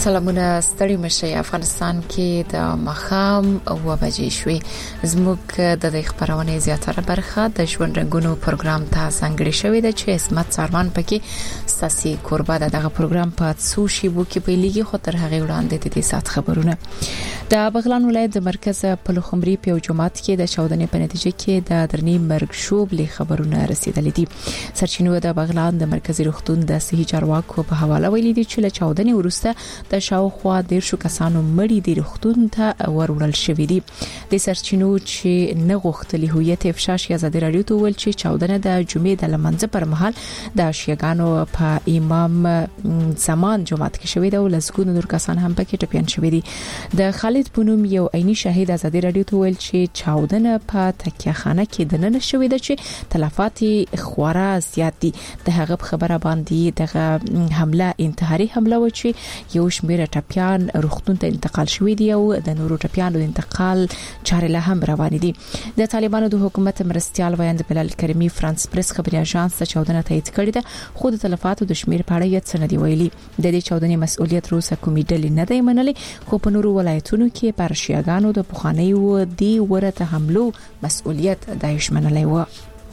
سلامونه ستړي مشه افغانستان کې د مخام او بجې شوي زموږ د خبرونه زیاتره برخه د ژوند رنگونو پروګرام ته څنګه شوې ده چې اسمت سارمان پکې ساسي قربا دغه پروګرام په سوشي بو کې پیلېږي خو تر هغه وړاندې د دې سات خبرونه د بغلان ولایت د مرکز پلوخمري په جماعت کې د چاودنې په نتیجه کې د درنی مرګ شوب له خبرونه رسیدلې دي سرچینو د بغلان د مرکزی روغتون د صحي چارواکو په حواله ویلي دي چې له چاودنې وروسته د شاوخوا 100 کسانو مړي د روغتون ته ورول شوې دي د سرچینو چې نه غوښتلې هویت افشا شي ازادي رادیو ته ول چې چاودنه د جمعې د لمنځه پر مهال د شیعاګانو په امام زمان جماعت کې شوې ده او لسګونو نور کسان هم پکې ټپيان شوې دي د خالد پونم یو عیني شاهد ازادي رادیو ته ول چې چاودنه په تکیه خانه کې د نن شوې ده چې تلفات خورا زیات دي د هغه خبره باندې دغه حمله انتحاري حمله و چې یو شمېر ټپيان روغتون ته انتقال شوې دي او د نورو ټپيانو د انتقال چارې له هم روان دي د طالبانو د حکومت مرستيال ویاند بلال کریمی فرانس پریس خبري اژانس ته چاودنه تایید کړې ده خو د تلفاتو د شمېر په اړه هیڅ څه نه دی ویلي د دې چاودنې مسؤلیت روسه کومې ډلې نه دی منلې خو په نورو ولایتونو کې پر شیعاګانو د پخوانیو دی ورته حملو مسؤلیت دایښ منلې و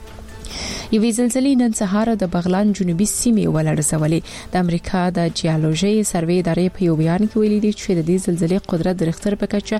یوې زلزلې نن سهار د بغلان جنوبي سیمې ولړزولې د امریکا د جیولوژي سروې ادارې په یو بیان کې ویلي دي چې د دې زلزلې قدرت د ریختر په کچه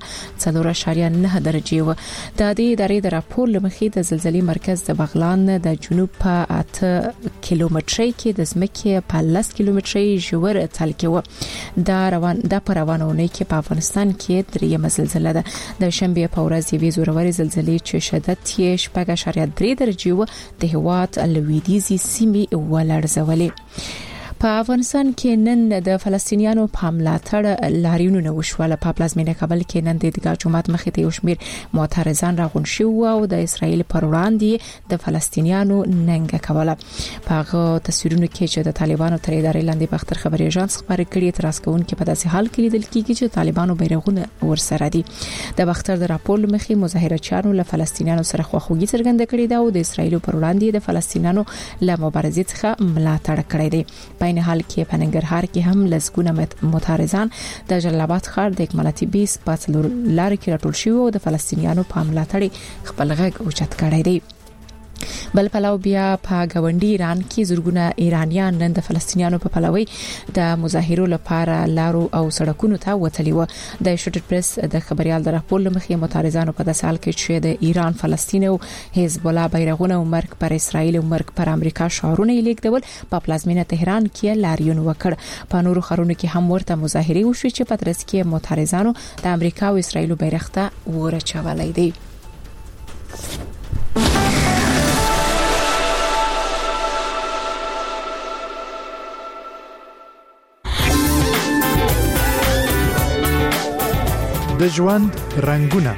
4.9 درجه و د دې ادارې د راپور لمخې د زلزلې مرکز د بغلان د جنوب په 8 کیلومترۍ کې د ځمکې په 10 کیلومترۍ ژور تل کې و د روانونه کې په افغانستان کې درېمه زلزلہ ده د شنبه په ورځ یوې زورورې زلزلې چې شدت یې 6.3 درجه و د هوات لویدیزي سیمې ولړزولې په افغانستان کې نن د فلسطینیانو په ملاتړ لاریونونه وشول په پلازمینه کابل کې نن د دغه جماعت مخې ته یو شمېر معترضان راغون شو او د اسرایل پر وړاندې د فلسطینیانو ننګه کوله په هغه تصویرونو کې چې د طالبانو تر ادارې لاندې په اختر خبري اژانس خبرې کړې تراس کوون کې په داسې حال کې لیدل کېږي چې طالبانو بیرغونه ورسره دي د بختر د راپور مخې مظاهرچیانو له فلسطینیانو سره خواخوږي څرګنده کړې ده او د اسرایل پر وړاندې د فلسطینیانو له مبارزې څخه ملاتړ کړی دی په حال کې په ننګرهار کې هم لسګونه معترضان د جلال آباد ښار د اکمالاتي 20 په لار کې راټول شوي او د فلسطینیانو په ملاتړ خپل غږ اوچت کړی دی بل پلاو بیا په غونډي ایران کې زورګونه ایرانیان نن د فلسطینیانو په پلوي د مظاهرو لپاره لارو او سړکونو ته وتلی و د شوټر پریس د خبريال د راپور لمخې معترضانو په داسې حال کې چې د ایران فلسطین او حزب الله بیرغونه او مرګ پر اسرائیل او مرګ پر امریکا شعارونه لیکدول په پلازمینه تهران کې لاریون وکړ په نورو خارونو کې هم ورته مظاهره وشو چې په ترڅ کې معترضانو د امریکا او اسرائیل بیرغته ورچولای دي د ژوند رنگونه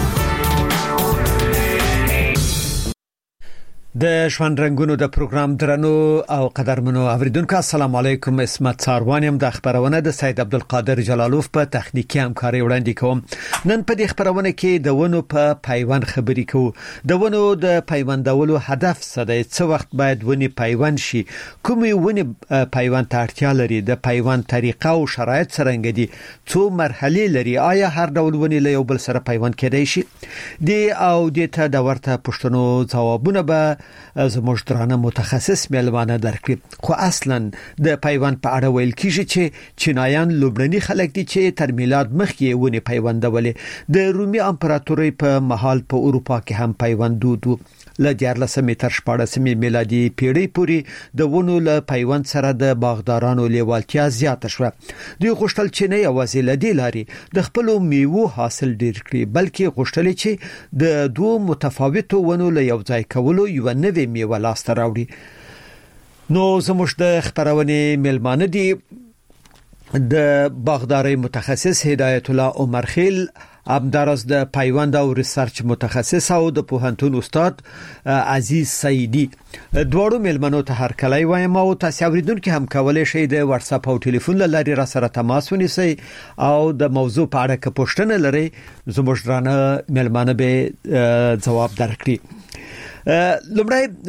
د ژوند رنگونو د پروګرام درنو او قدرمنو اوریدونکو السلام علیکم اسمت ساروانیم د خبرونه د سید عبدالقادر جلالوف په تخنیکی همکاري وړاندې کوم نن په دې خبرونه کې د ونو په پیوند خبرې کوو د ونو د پیوندولو هدف څه دی څه وخت باید ونی پیوند شي کومې ونی پیوند ته اړتیا لري د پیوند طریقه او شرایط څنګه دي څو مرحله لري آیا هر ډول ونی له یو بل سره پیوند کېدای شي دی او د ته د ورته پښتنو ځوابونه به زموږ درانه متخصص ملوانه درکړي خو اصلا د پیوند په اړه ویل کیږي چې چینایان لوبړني خلک دي چې تر میلاد مخکې ونی پیوندولې د رومي امپراتورۍ په محل په اروپا کې هم پیوند دود ل 14 تر 14 میلادي پیړۍ پورې د ونو له پیوند سره د باغدارانو لیوالتیا زیاته شوه دوی غوښتل چې نه یوازې لدی لاري د خپل میوه حاصل ډیر کړي بلکې غوښتل چې د دوه متفاوتو ونو له یو ځای کولو یو نوې میوه لاسته راوړي نو زموږ د خبرونه ملمانه دي د باغداري متخصص هدایت الله عمر خیل همدارس د پیوند او ریسرچ متخصص او د پوهنتون استاد عزیز سیدی دوړو ملمنو ته هر کله وایم او تاسو اوریدونکو هم کولای شئ د واتس اپ او ټلیفون لاري را سره تماس ونیسئ او د موضوع په اړه کې پوښتنه لرئ زموږ درانه ملمنه به جواب درکړي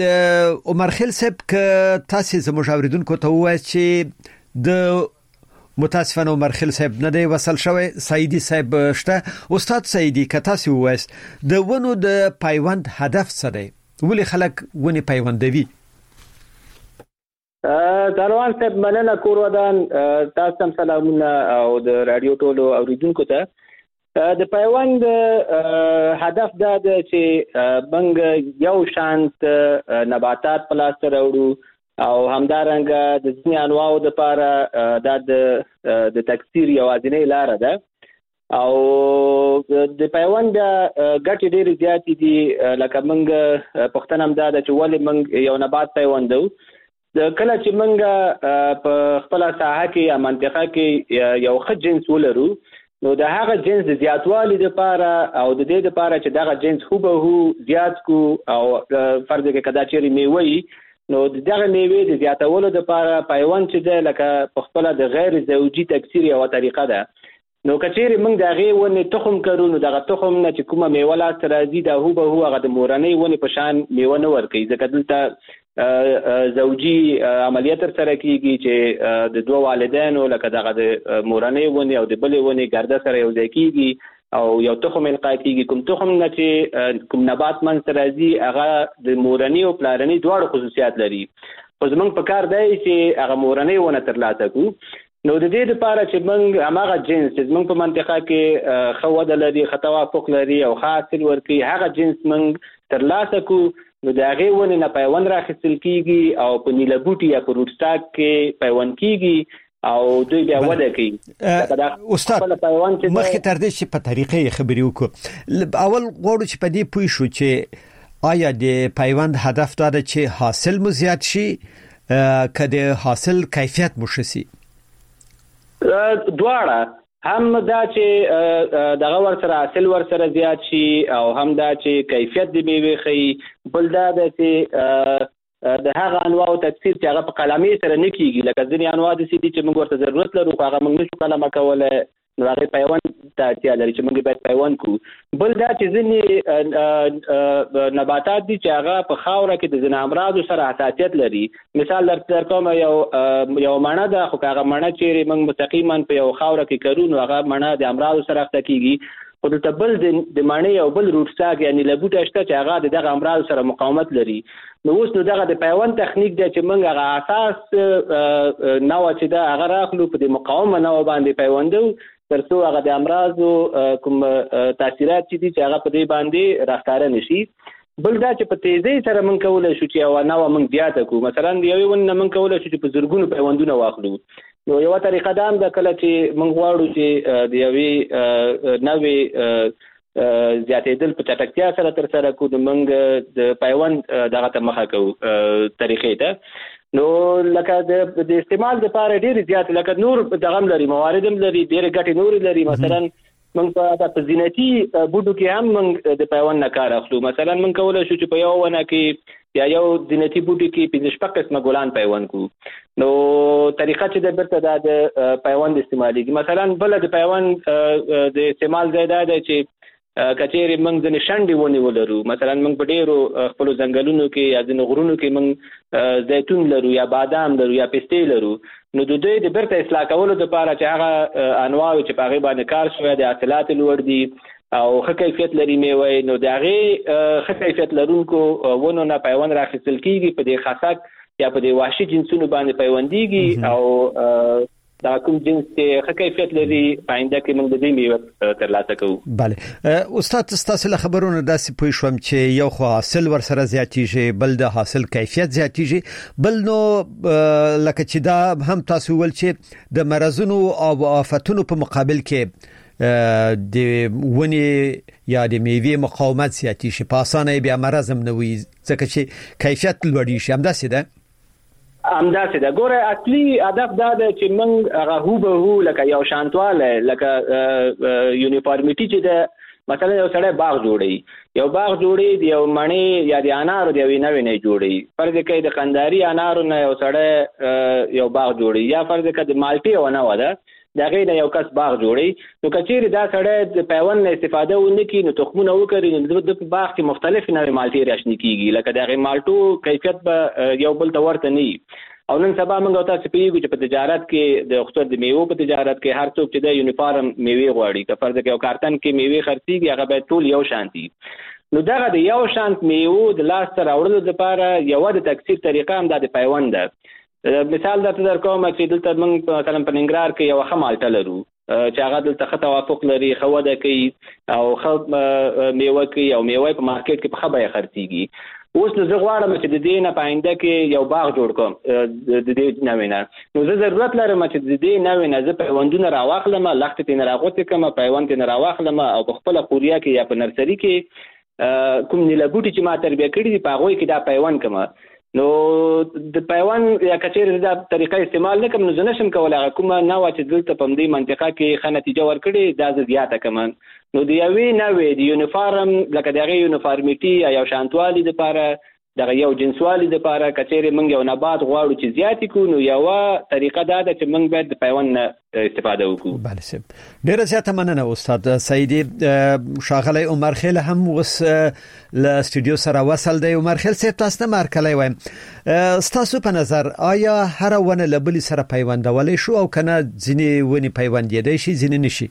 لمړی عمر خیل صاحب ک تاسو زموږ اوریدونکو ته وایي چې د متاسفانه عمر خیل صاحب نه دی وصل شوی. سعیدی صاحب شته. استاد سعیدی کته سی وایس د ونو د پیوند هدف څه دی؟ ولې خلک ونی پیوندوي؟ دروان صاحب مننه کور ودان تاسو هم سلامونه او د رادیو ټولو اوریدونکو ته. د پیوند هدف دا دی چې موږ یو شانت نباتات په لاس راوړو او همدارنګه د ځینې انواعو دپاره دا د تکثیر یوازینۍ لاره ده او د پیوند ګټې ډېرې زیاتې دي. لکه موږ پوښتنه هم دا ده چې ولې موږ یو نبات پیوندو. کله چې موږ په خپله ساحه کې یا منطقه کې یو ښه جنس ولرو نو د هغه جنس د زیاتوالي دپاره او د دې دپاره چې دغه جنس هوبهو زیات کو او فرض کړئ که دا چیرې میوه وي نو دغه میوې د زیاتولو دپاره پیوند چې دی لکه په خپله د غیر زوجي تکثیر یوه طریقه ده. نو که چیرې موږ د هغې ونې تخم کرو نو دغه تخم نه چې کومه میوه لاسته راځي دا هوبهو هغه د مورنۍ ونې په شان میوه نه ورکوي، ځکه دلته زوجي عملیه ترسره کیږي چې د دوه والدینو لکه دغه د مورنۍ ونې او د بلې ونې ګرده سره یو ځای کیږي او یو تخم القا کیږي. کوم تخم نه چې کوم نبات منځته راځي هغه د مورنۍ او پلارنۍ دواړو خصوصیات لري، خو زموږ په کار دی چې هغه مورنۍ ونه ترلاسه کړو. نو د دې لپاره چې موږ هماغه جنس چې زموږ په منطقه کې ښه وده لري، ښه توافق لري او ښه حاصل ورکوي، هغه جنس موږ ترلاسه کړو نو د هغې ونې نه پیوند راخیستل کیږي او په نیله بوټي یا په روټ سټاک کې پیوند کیږي او دوی بیا وده کوي. استاد مخکې تر دې چې په طریقې خبرې وکړو، اول غواړو چې په دې پوه شو چې آیا د پیوند هدف دا ده چې حاصل مو زیات شي که د حاصل کیفیت مو ښه شي؟ دواړه، هم دا چې دغه ورسره حاصل ورسره زیات شي او هم دا چې کیفیت د میوې ښیي. بل دا ده چې د هغه انواعو تکثیر چې هغه په قلمې سره نه کیږي، لکه ځینې انواع داسې دي چې موږ ورته ضرورت لرو خو هغه موږ نشو قلمه کولی، نو هغې پیوند ته اړتیا لري چې موږ باید پیوند کړو. بل دا چې ځینې نباتات دي چې هغه په خاوره کې د ځینې امراضو سره حساسیت لري. مثال در کوم یو مڼه ده، خو که هغه مڼه چیرې موږ مستقیما په یو خاوره کې کرو نو هغه مڼه د امراضو سره اخته کیږي، خو دلته بل د مڼې او بل روټ سټاک یعنې له بوټه شته چې هغه د دغه امراضو سره مقاومت لري. نو اوس نو دغه د پیوند تخنیک دی چې موږ هغه اساس نوع چې ده هغه راخلو په د مقاومه نوع باندې پیوندو تر څو هغه د امراضو کوم تاثیرات چې دي چې هغه په دې باندې راښکاره نه شي. بل دا چې په تیزۍ سره موږ کولی شو چې یوه نوع موږ زیاته کړو. مثلا د یوې ونې نه موږ کولی شو چې په زرګونو پیوندونه واخلو. نو یوه طریقه دا هم ده کله چې موږ غواړو چې د یوې نوې زیاتېدل په چټکتیا سره ترسره کړو نو موږ د پیوند دغه ته مخه کوو طریقې ته. نو لکه د استعمال دپاره ډېرې زیات لکه نور دغه هم لري، موارد هم لري، ډېرې ګټې نورې لري. مثلا موږ په زینتي بوټو کې هم موږ د پیوند نه کار اخلو. مثلا موږ کولی شو چې په یو ونه کې یا یو زینتي بوټي کې 15 قسمه ګلان پیوند کړو. نو طریقه چې د بیرته دا د پیوند استعمالیږي. مثلا بله د پیوند د استعمال ځای دا دی چې کچېرې موږ ځینې شنډې ونې ولرو. مثلا موږ په ډېرو خپلو ځنګلونو کې یا ځینې غرونو کې موږ زیتون لرو یا بادام لرو یا پستې لرو. نو د دوی د بیرته اصلاح کولو دپاره چې هغه انواعو چې په هغې باندې کار شوی د حاصلات لوړ دي او ښه کیفیت لري میوه، نو د هغې ښه کیفیت لرونکو ونو نه پیوند راخیستل کیږي، په دې خاصک یا په دې وحشي جنسونو باندې پیوندیږي او دا کوم جنس چې ښه کیفیت لري په آینده کې موږ د دې میوه ترلاسه کوو. بله استاد، ستاسو له خبرونو داسې پوه شوم چې یو خو حاصل ورسره زیاتیږي، بل د حاصل کیفیت زیاتیږي، بل نو لکه چې دا هم تاسو ول چې د مرزونو او آفتونو په مقابل کې د ونې یا د میوې مقاومت زیاتیږي، په اسانه بیا مرز هم نه وي ځکه چې کیفیت لوړ شي. همداسې ده؟ همداسې ده. ګوره اصلي هدف دا ده چې موږ هغه هوبهو لکه یو شانتوالی لکه یونیفارمیټي چې ده، مثلا یو سړی باغ جوړوي، یو باغ جوړوي د یو مڼې یا د انارو د یوې نوې نه جوړوي. فرض کړئ د قنداري انارو نه یو سړی یو باغ جوړوي، یا فرض کړئ د مالټې یوه نوعه ده د هغې نه یو کس باغ جوړوي. نو که چیرې دا سړی د پیوند نه استفاده ونه کړي نو تخمونه وکري نو د په باغ کې مختلف نوې مالټې راشنې کېږي، لکه د هغې مالټو کیفیت به یو بل ته ورته نه وي. او نن سبا موږ تاسو پیږو چې په تجارت کې د خصوص د میوه په تجارت کې هر څوک چې د یونیفارم میوه غواړي که فرض کې یو کارتن کې میوه خرڅيږي هغه به ټول یو شانتي. نو دغه د یو شانت میوه د لاس تر اورلو لپاره یو د تکثیر طریقه هم د پیوند ده. مثال درته درکوم چې دلته موږ مثلا په ننګرهار کې یو خمالټه لرو چې هغه دلته توافق لري خوده کوي او میوه کوي او میوه په مارکیټ کې په خبره خرڅيږي. اوس زه غواړم چې د دې نه پاینده کې یو باغ جوړ کوم د دې نوینه. نو زه ضرورت لرم چې د دې نوینه زه پیوندونه راواخلم، لخت ته نه راغوت کوم پیوند نه راواخلم او په خپل قوریا کې یا په نرسري کې کوم نیله بوټي چې ما تربیه کړی دی په هغه کې دا پیوند کوم. نو د پیوند یا کچېر دا طریقه استعمال نه کوم نو زه نشم کولای کومه نو چې دلته په دې منطقه کې ښه نتیجه ورکړي دا زیاته کوم. نو د یوې نوې د یونیفارم لکه دغه یونیفارمیټي یا شانتوالي د لپاره دغه یو جنسوالي د لپاره کچېر موږ یو نبات غواړو چې زیات کو نو یو طریقه دا ده چې موږ باید د پیوند استفاده وکړو. بله سم ډیره زیاته مننه استاد سعیدی. شاغلی عمر خیل هم وس ل استودیو سره وصل دی. عمر خیل صاحب تاسو ته مرکلی وایم تاسو په نظر آیا هر ونه لبلی سره پیوندولای شو او کنه ځینې ونی پیوندیدای شي ځینې نشي؟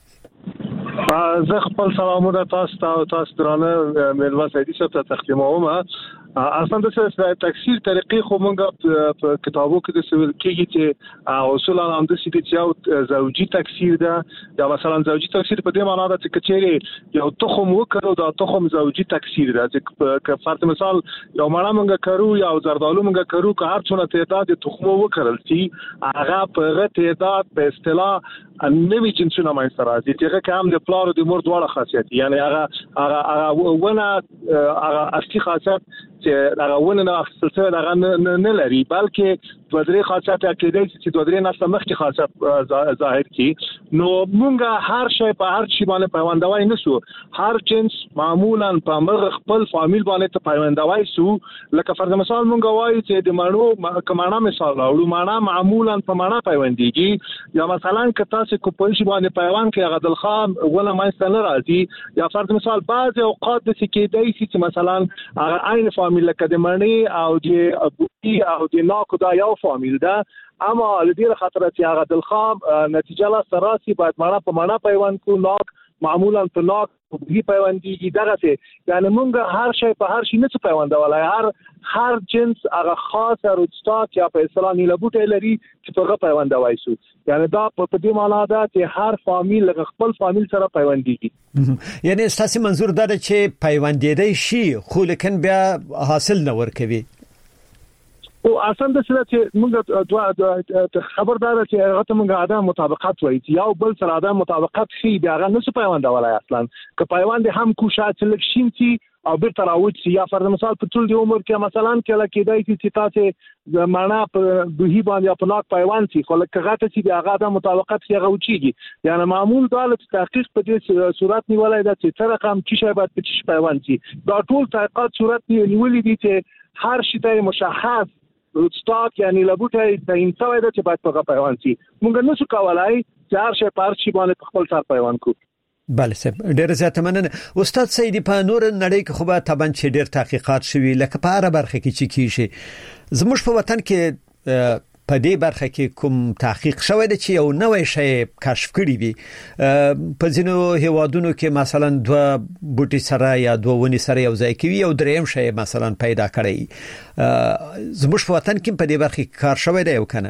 زه خپل سلامونه تاسو درانه ملوا سعیدی صاحب ته تقدیموم. اصلا د تکثیر طریقې خو موږ په کتابو کې د سویل کېږي چې اصولا هم د سیټ چې زوجي تکثیر ده یا مثلا زوجي تکثیر په دې معنی ده چې کچېری یو تخم وکړو دا تخم زوجي تکثیر ده چې فرض مثال یو مړه موږ کړو یا زردالو موږ کړو که هر څونه تعداد تخم وکړل چې هغه په تعداد په اصطلاح نوې جنسونه مې سره دي چې هغه هم د پلار او د مور دواړه خاصیت یعنی هغه ونه هغه اصلي خاصیت چې هغه ونه نه اخیستل هغه نه لري بلکې دوه درې خاصیت کېدای چې دوه درې نسل مخکې خاصیت ظاهر کی. نو مونږه هر شی په هر شی باندې پیوندوای نشو. هر جنس معمولا په مغ خپل فامیل باندې ته پیوندوای سو. لکه فرض مثال مونږه وایي چې د مانو کمانا مثال راوړو مانا معمولا په مانا پیوندېږي یا مثلا که تاسو کو په شی باندې پیوند کې هغه دلخام ولا ماستل راځي یا فرض مثال بعض اوقات د سکیدای چې مثلا هغه عین فامیل لکه د مانی او د ابوی او د ناکو دا یو فامیل ده اما د دې خاطر چې هغه دلخام نتیجه لا سراسي باید معنا په معنا پیوند کو ناک معمولا په ناک په پیوندېږي دغه څه یعنی مونږ هر شی په هر شی نه پیوندولای هر جنس هغه خاص روستاک یا په اصطلاح نیله بوټی لري چې په پیوندوای شو یعنی دا په دې معنا ده چې هر فامیل خپل فامیل سره پیوندېږي. یعنی تاسو منظور دا چې پیوندېدای شي خو لیکن بیا حاصل نه ورکوي. او اصلا د څه چې موږ خبردار چې هغه ته موږ عدم مطابقت وایي چې یو بل سره عدم مطابقت شي بیا هغه نشي پیوندولای اصلا که پیوند هم کوشات سلیکشن شي او بیرته راوځي یا فرض مثال په ټول دی عمر کې مثلا کله کېدای چې تاسو معنا په دوی باندې په ناک پیوند شي خو لکه غاټه چې هغه عدم مطابقت شي هغه وچیږي یعنی معمول دا چې تحقیق په دې صورت نیولای دا چې تر رقم چې شی باید په چې پیوند شي دا ټول تحقیقات صورت نیولې دي چې هر شی ته مشخص روتستاک یعنی لبوټه د انسوي د چې باید په پیوند شي مونږ نشو کولای چې هر شی په هر شی باندې خپل سر پیوند کو. بله سب ډېر زیات مننه استاد سعیدی. په نور نړۍ کې خو به طبعا چې ډېر تحقیقات شوي لکه په هر برخه کې چې کیږي زموږ په وطن کې په دې برخه کې کوم تحقیق شوی دی چې یو نوې شی کشف کړی وي په ځینو هیوادونو کې مثلا دوه بوټي سره یا دوه ونی سره یو ځای کوي او دریم شی مثلا پیدا کړی زموږ په وطن کې په دې برخه کې کار شوی دی او کنه؟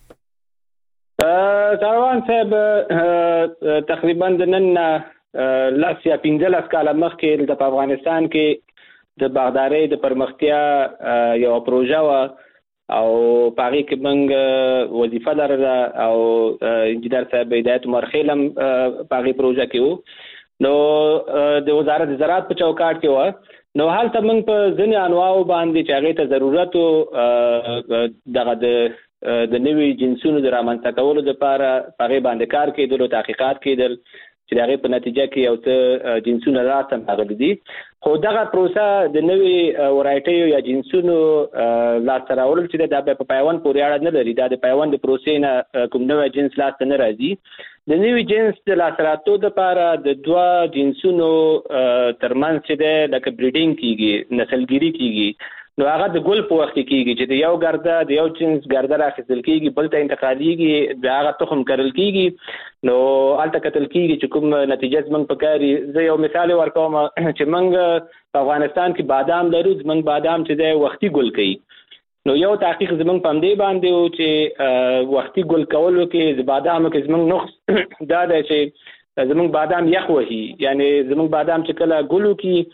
کاروان صاحب تقریبا د نن لاس یا 15 کاله مخکې د افغانستان کې د باغدارۍ د پرمختیا یو پروژه و او پاره کې موږ وظیفه لرله او انجنیر صاحب هدایت عمر خیلم پاره پروژه کې وو نو د وزارت زراعت په چوکاټ کې و نو حالت موږ په ځینې انواعو باندې چې هغه ته ضرورت دغه د نوې جنسونو د رامنځته کولو لپاره پاره باندې کار کېدل او تحقیقات کېدل چې هغه په نتیجه کې یو څه جنسونه راځم راغلي دي خو دغه پروسه د نوې ورایټي یا جنسونو لا تر اول چې د پیوند پورې اړه نه لري د پیوند پروسې نه کوم نوې جنس لا نه راځي د نوې جنس د لاسراتو لپاره د دوه جنسونو ترمنځ چې د بریډینګ کیږي نسلګری کیږي نو هغه د ګل په وخت کې کیږي چې د یو ګرده د یو جنس ګرده راخیستل کیږي بل ته انتقالیږي د هغه تخم کرل کیږي نو الته کتل کیږي چې کوم نتیجه زمنګ پکاري. زه یو مثال ورکوم چې موږ په افغانستان کې بادام لرو، زمنګ بادام چې د وختي ګل کوي. نو یو تحقیق زمنګ پم دی باندې او چې وختي ګل کولو کې د بادامو کې زمنګ نقص دا دی چې زمنګ بادام یخ وهي، یعنی زمنګ بادام چې کله ګلو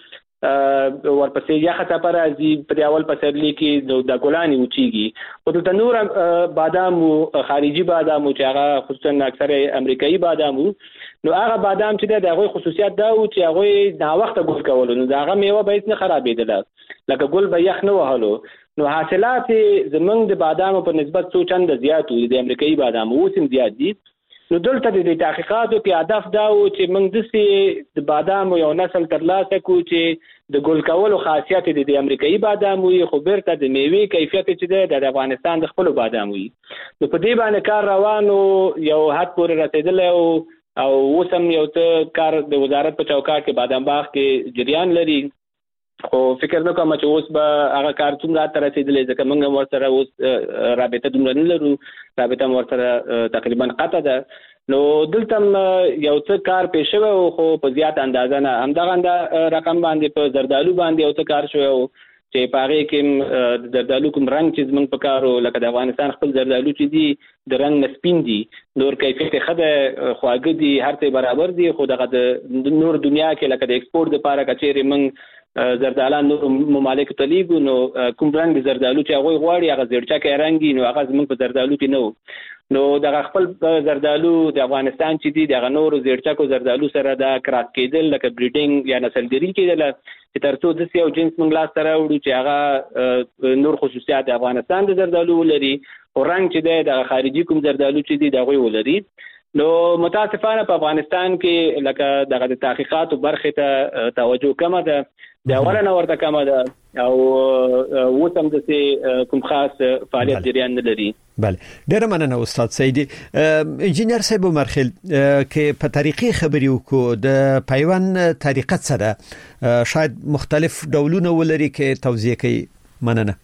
کې ورپسې یخه څپه راځي په اول پسرلي کې د ګلانې وچیږي. او د نور بادام خارجي بادام چې هغه خصوصا اکثر امریکایي بادام نو هغه بادام چې د هغه خصوصیت دا او چې هغه د وخت ګل کولو نو هغه میوه به هیڅ نه خرابېدله لکه ګل به یخ نه وهلو. نو حاصلات زمنګ د بادامو په نسبت څو چند زیات وي، د امریکایي بادامو اوسم زیات دي. نو دلته د تحقیقاتو کې هدف دا و چې موږ د بادامو یو نسل ترلاسه کړو چې د ګل کولو خاصیت د امریکایي بادامو خو بیرته د میوې کیفیت چې د افغانستان د خپل بادامو وي. نو په دې باندې کار روانو یو حد پورې رسیدلی او اوسم یو څه کار د وزارت په چوکاټ کې بادام باغ کې جریان لري. خو فکر نه کوم چې اوس به هغه کار څومره تر رسیدلې ځکه موږ ورسره اوس رابطه دومره نه لرو، رابطه ورسره تقریبا قطع ده. نو دلته یو څه کار پېښ شوی خو په زیات اندازه نه، همدغه رقم باندې په زردالو باندې یو څه کار شوی چې په هغې کې د زردالو کوم رنګ چې زموږ په کار لکه د افغانستان خپل زردالو چې دي د رنګ نه سپین دي، نور کیفیت ښه ده، خواږه دي، هر څه برابر دي. خو دغه د نور دنیا کې لکه د ایکسپورټ دپاره که چېرې موږ زردالان نور ممالکو ته لیږو نو کوم رنګ د زردالو چې هغوی غواړي هغه زیړچکی رنګ نو هغه زموږ په زردالو کې نه و. نو دغه خپل زردالو د افغانستان چې دي دغه نورو زیړچکو زردالو سره دا کراس کېدل لکه بریډینګ یا نسلګري کېدله چې تر څو داسې یو جنس موږ لاسته راوړو چې هغه نور خصوصیات د افغانستان د زردالو ولري او رنګ چې دی دغه خارجي کوم زردالو چې دي د هغوی ولري. نو متاسفانه په افغانستان کې لکه دغه د تحقیقاتو برخې ته توجه کمه ده، د اوله نه ورته کمه ده او اوس هم داسې کوم خاص فعالیت جریان نه لري. بله، ډېره مننه استاد سیدي. انجینر صاحب عمرخیل کې په طریقې خبرې وکړو، د پیوند طریقه څه ده؟ شاید مختلف ډولونه ولري کې توضیح کوي. مننه.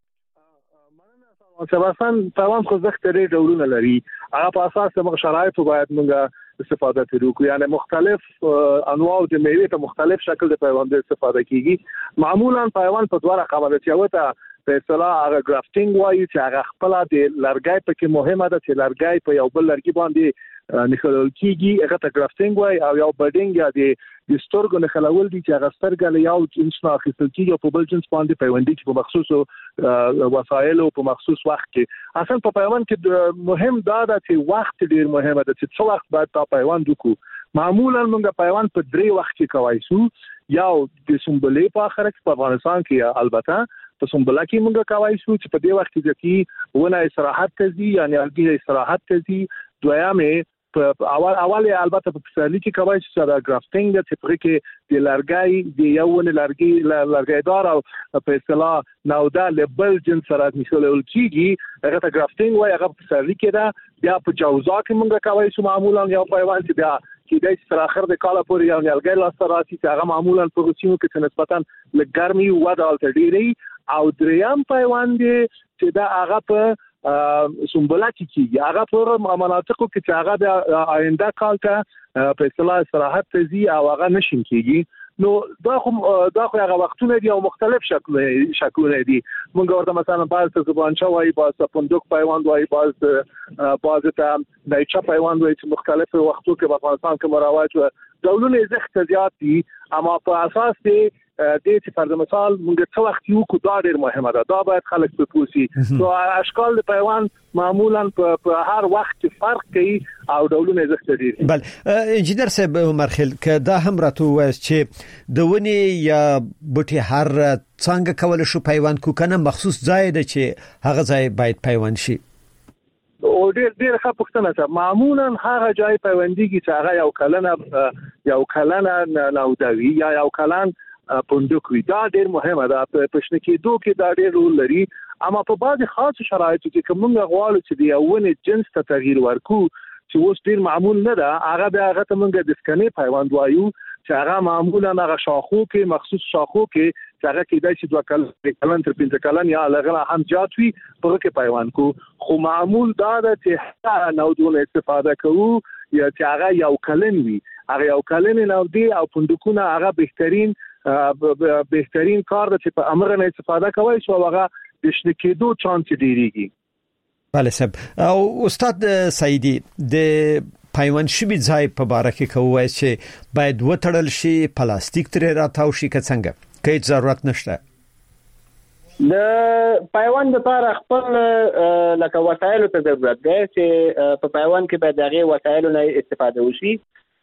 سباسان پیوند خو زخت لري ډولونه لري، هغه په اساس د شرایطو باید موږ استفاده وکړو. یعنی مختلف انواع د میوې ته مختلف شکل د پیوند استفاده کیږي. معمولا پیوند په دوه رقمه ده، چې یو ته په اصطلاح هغه ګرافټینګ وایي چې هغه خپل د لرګي په کې مهمه ده چې لرګي په یو بل لرګي باندې نخلول کیږي، هغه ته ګرافټینګ وایي. او یو بډینګ یا د سترګو نخلول دي چې هغه سترګه له یو جنس نه اخیستل کیږي او په بل جنس باندې پیوندي چې په مخصوصو وسایلو په مخصوص وخت کې. اصلا په پیوند کې مهم دا ده چې وخت ډیر مهمه ده چې څو وخت باید تا پیوند وکړو. معمولا موږ پیوند په 3 وخت کې کوي سو، یو د سنبلې په اخر کې په افغانستان کې البته په سنبله کې موږ کوي سو چې په دې وخت کې ونه استراحت کوي، یعنی الګي استراحت کوي. دویمه په اول البته په پسرلي کې کوي چې دا ګرافټینګ د تفریق کې د لرګي د یوونه لرګیدار او په اصطلاح نودا لیبل جنس سره مثال کیږي، هغه ته ګرافټینګ وایي. هغه په پسرلي کې دا بیا په جوزا کې موږ کوي چې معمولا یو پیوند چې بیا چې د تر اخر د کال پورې یو لرګي لاسته راسي چې هغه معمولا په روسینو کې نسبتا لګرمي ودا الټډيري. او دریم پیوند چې دا هغه په سنبله کیږي، هغه په مناطقو کې چې هغه د آینده کال ته په اصطلاح استراحت تزي او هغه نشین کیږي. نو دا خو هغه وختونه دي او مختلف شکلونه دي. موږ ورته مثلا باز ته زبانچا وایي، باز ته پندوق پیوند وایي، باز ته نایچا پیوند وایي چې مختلف وختو کې په افغانستان کې مروج و. ډولونه زخت زیات دي، اما په اساس د دې چې فرض مثال موږ څو وخت یو کو دا ډیر مهمه ده، دا باید خلک په پوسی. نو اشکال د پیوند معمولا په هر وخت کې فرق کوي او ډولونه زخت دي. بل انجینر صاحب عمرخیل که دا هم راته وایي چې د ونی یا بوټي هر څنګه کول شو پیوند کو کنه مخصوص ځای ده چې هغه ځای باید پیوند شي؟ او ډیر ښه پوښتنه ده. معمولا هغه ځای پیوندیږي چې هغه یو کلنه نودوي یا یو کلن پوندوق وي. دا ډیر مهمه ده. په پښنکېدو کې دا ډیر رول لري، اما په بعض خاص شرایطو کې کوم غواړو چې د یوونه جنس ته تغییر ورکو چې اوس ډیر معمول نه ده، هغه به هغه ته موږ د سکنې پیوند وایو چې هغه معمولا هغه شاخو کې مخصوص شاخو کې چې هغه کېدای شي 2 کلن تر 5 کلن یا لغړه هم زیات وي په کې پیوند کو خو معمول دا ده چې نو دونه استفاده کوو یا چې هغه یو کلن وي هغه یو کلن نو دی او پندکونه هغه بهترین کار ده چې په امر نه استفاده کوي شو هغه د شنکېدو چانس ډیریږي. بله صاحب او استاد سعیدی د پیوند شوی ځای په باره کې کوي چې باید وټړل شي پلاستیک ترې راټاو شي که څنګه کې ضرورت نشته. د پیوند لپاره خپل لکه وسایل ته ضرورت دی چې په پیوند کې باید هغه وسایل نه استفاده وشي.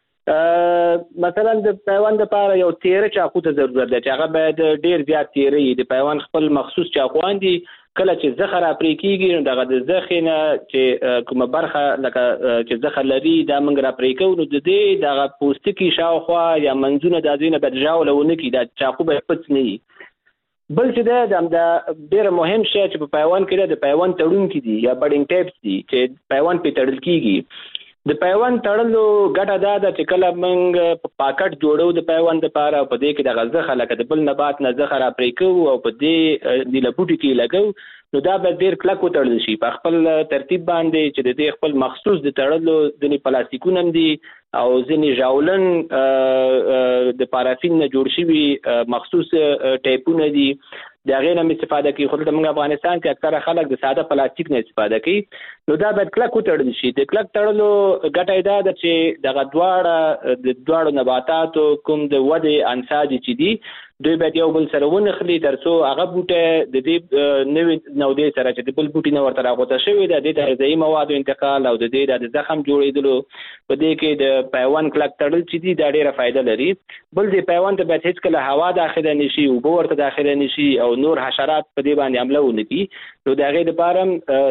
مثلا د پیوند لپاره یو تیره چاقو ته ضرورت دی چې هغه باید ډیر زیات تیره وي. د پیوند خپل مخصوص چاقوان دي کله چې زخه را پرې کیږي نو دغه د زخه نه چې کومه برخه لکه چې زخه لري دا موږ را پرې کوو نو د دې دغه پوستکي شاوخوا یا منځونه د ځینې بدجاولونه کی دا چاقو به پڅ نه وي. بل چې دا ډیر مهم شی چې په پیوند کې د پیوند تړونکي دي یا بډینګ ټیپس دي چې پیوند په تړل کیږي. د پیوند تړلو ګټه دا ده چې کله موږ په پاکټ جوړو د پیوند لپاره په دې کې د غزخه لکه د بل نبات نه زخه را پرې کوو او په دې د لپوټي کې لګو نو دا به ډیر کلک وتړل شي په خپل ترتیب باندې چې د دې خپل مخصوص د تړلو د پلاستیکونو دي او ځینې ژاولن د پارافین نه جوړ شوی مخصوص ټیپونه دي دا غیر هم استفاده کوي. خو د موږ افغانستان کې اکثره خلک د ساده پلاستیک نه استفاده کوي نو دا باید کلک وتړل شي. د کلک تړلو ګټه دا ده چې دغه دواړو نباتاتو کوم د ودې انساج چې دي دوی باید یو بل سره ونخلي ترڅو هغه بوټه د دې نوې نودې سره چې د بل بوټي نه ورته راغوته شوی د دې غذایي موادو انتقال او د دې د زخم جوړېدلو په دې کې د پیوند کلک تړل چې دي دا ډیره فائدہ لري. بل د پیوند ته باید هیڅ کله هوا داخله نشي او ورته داخله نشي او نور حشرات په دې باندې حمله ونه کوي نو د هغې لپاره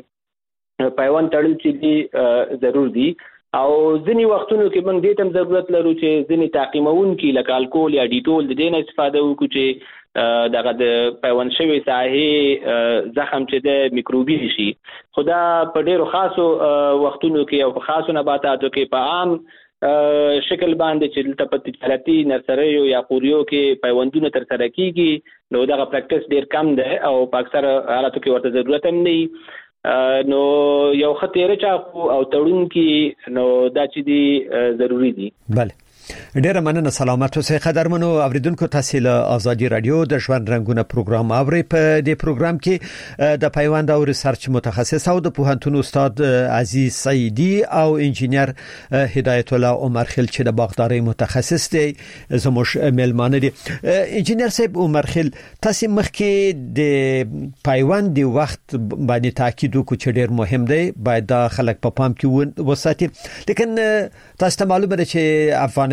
د پیوند تړل چې دي ضرور دي. او ځینې وختونو کې موږ دې ته ضرورت لرو چې ځینې تعقیمونکي لکه الکول یا ډیټول د دې نه استفاده وکړو چې دغه د پیوند شوی ساحې زخم چې د میکروبي شي. خو دا په ډېرو خاصو وختونو کې او په خاصو نباتاتو کې په عام شکل باندې چې دلته په تجارتي نرسریو یا قوریو کې پیوندونه ترسره کیږي نو دغه پریکټس ډېر کم دی او په اکثر حالاتو کې ورته ضرورت هم نه وي. نو یو خطیره چاقو او تړونکي نو دا چې دي ضروری دي. بله ډیره مننه. سلامت اوسئ قدرمنو اوریدونکو. تاسو له ازادي رادیو د ژوند رنگونه پروګرام اورئ. په دې پروګرام کې د پیوند او ریسرچ متخصص او د پوهنتون استاد عزیز سعیدی او انجینر هدایت الله عمر خیل چې د باغداري متخصص دی زموږ ملمانه دي. انجینر صاحب عمر خیل تاسو مخکې د پیوند دی وخت باندې تاکید وکړو چې ډیر مهم دی باید دا خلک په پام کې وساتي. لیکن تاسو ته معلومه ده چې افغانستان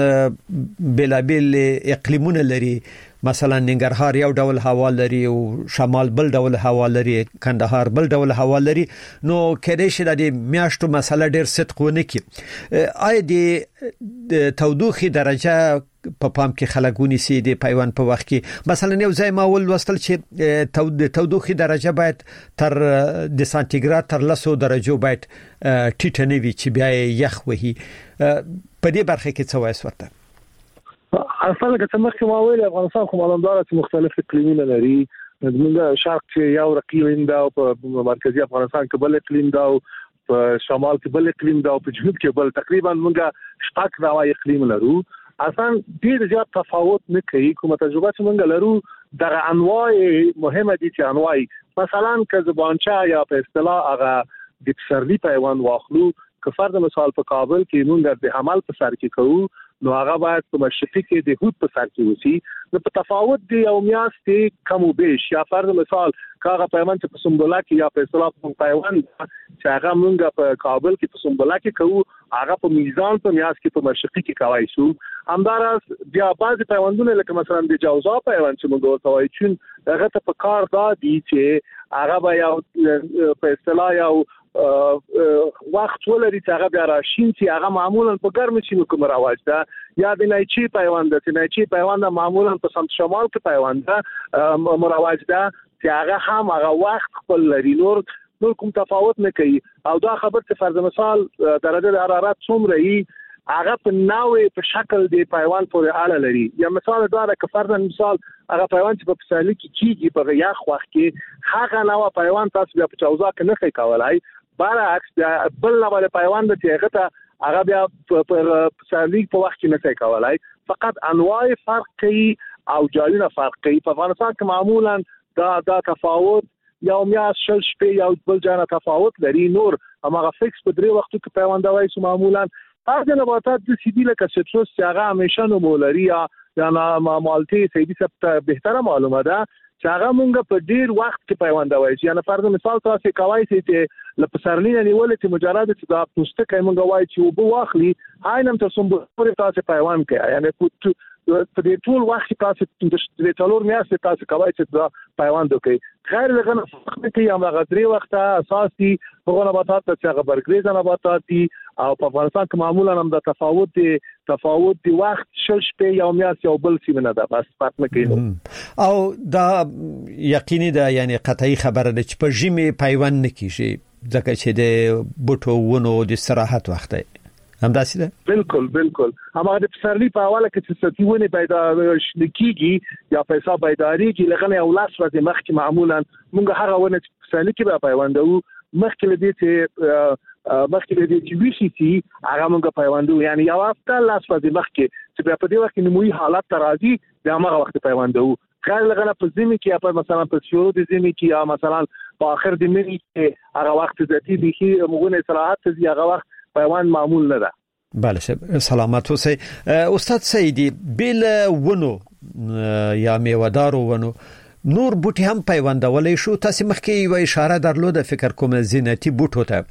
بلابل اقلیمونه لري. مثلا ننګرهار یو ډول هوا لري او شمال بل ډول هوا لري کندهار بل ډول هوا لري نو کله چې د میاشتو مسله ډیر صدقونه کی آی د تودوخي درجه په پام کې خلګونی سي د پیوند په وخت کې مثلا یو ځای ما ول وستل چې تودوخي درجه باید تر د سانتیګراد تر 100 درجه باید ټیټه نه وي چې بیا یخ وهي. په دې برخه کې څه وایي ورته؟ اصلا که څنګه چې ما ویل افغانستان کوم علمدار چې مختلف اقلیمونه لري موږ شرق کې یو اقلیم دا او په مرکزی افغانستان کې بل اقلیم دا او په شمال کې بل اقلیم دا او په جنوب کې بل تقریبا موږ شپږ دا اقلیم لرو. اصلا ډیر زیات تفاوت نه کوي. کومه تجربه چې موږ لرو دغه انواع مهمه دي چې انواع مثلا که زبانچه یا په اصطلاح هغه د پسرلی پیوند واخلو که فرض مثال په کابل کې موږ د عمل په سر کې کوو نو هغه باید په مشرقي کې د هوت په سر کې وسی نو په تفاوت دی او میاشتې کم او بیش یا فرض مثال کاغه پیوند په سمبولا کې یا په اصطلاح په پیوند چې هغه موږ په کابل کې په سمبولا کې کوو هغه په میزان په میاشت کې په مشرقي کې کوي شو. همدارس بیا بعض پیوندونه لکه مثلا د جوزا پیوند چې موږ ورته وایو چې هغه ته په کار دا دی چې هغه به یو په اصطلاح یو وخت ولري چې هغه بیا راشین چې هغه معمولا په ګرم شي کوم رواج ده یا د نایچی پیوند ده. نایچی پیوند معمولا په سمت شمال کې پیوند ده مروج ده چې هغه هم هغه وخت خپل لري نور کوم تفاوت نه کوي. او دا خبر چې فرض مثال درجه حرارت څومره وي هغه په ناوې په شکل دی پیوند پورې اړه لري. یا مثال دا ده که فرضاً مثال هغه پیوند چې په پسرلي کې کیږي په یخ وخت کې هغه نوې پیوند تاسو بیا په چوزا کې نه ښه کولای. برعکس بل نوې پیوند چې هغه بیا په پسرلي په وخت کې نه ښه کولای. فقط انواع فرق کوي او جایونه فرق کوي. په افغانستان کې معمولاً دا تفاوت یو میاشت شل شپې یو بل ځای تفاوت لري. نور هغه فکس په 3 وختو کې پیوندوي سو معمولا هغه نباتات د سیدی لکه سټروس چې هغه همیشه نو مولري یا مالټي سیدی سب بهتره معلومه ده چې هغه مونږ په ډیر وخت کې پیوندوي. یعنی فرض مثال تاسو کوي چې لپسرلین نیول چې مجرد چې د پوستکي مونږ وایي چې وبو واخلي هاینم تاسو په تاسو پیوند کوي. یعنی په دې ټول وخت تاسو د ټولور میاشتې تاسو کوي چې دا پیوند وکړي. غیر لغنه فقط کې هغه 3 وخت اساسي هغه نباتات چې هغه برګریز نباتات دي او په افغانستان کې معمولا هم د تفاوت دی وخت شل شپې یو میاشت یو بل سیمه ده بس فرق نه کوي. او دا یقیني ده یعنی قطعي خبره ده چې په ژمي پیوند نه کیږي ځکه چې د بوټو ونو د استراحت وخت دی. هم داسې ده؟ بالکل هغه د پسرلي په حواله کې چې ستیونه پیدا شنکیږي یا پیسې پیداریږي لغنه او لاس ورته مخکې معمولا موږ هغه ونه چې پسرلي کې به پیوندو مخکې لدی چې ویشي هغه موږ پیوندو. یعنی یو هفته لاس ورته مخکې چې په دې وخت کې نموي حالت ترازی د هغه وخت پیوندو. خیر لغنه په زمي کې یا مثلا په شروع د زمي کې یا مثلا په اخر د منی کې هغه وخت ذاتی دي چې موږ نه صلاحات دي هغه وخت پیوند معمول نه ده. بله سلامت اوسئ. استاد سیدی بل ونو یا میوه‌دارو ونو نور بوټي هم پیوندولای شو. تاسو مخکې یو اشاره درلوده فکر کوم زینتی بوټو ته.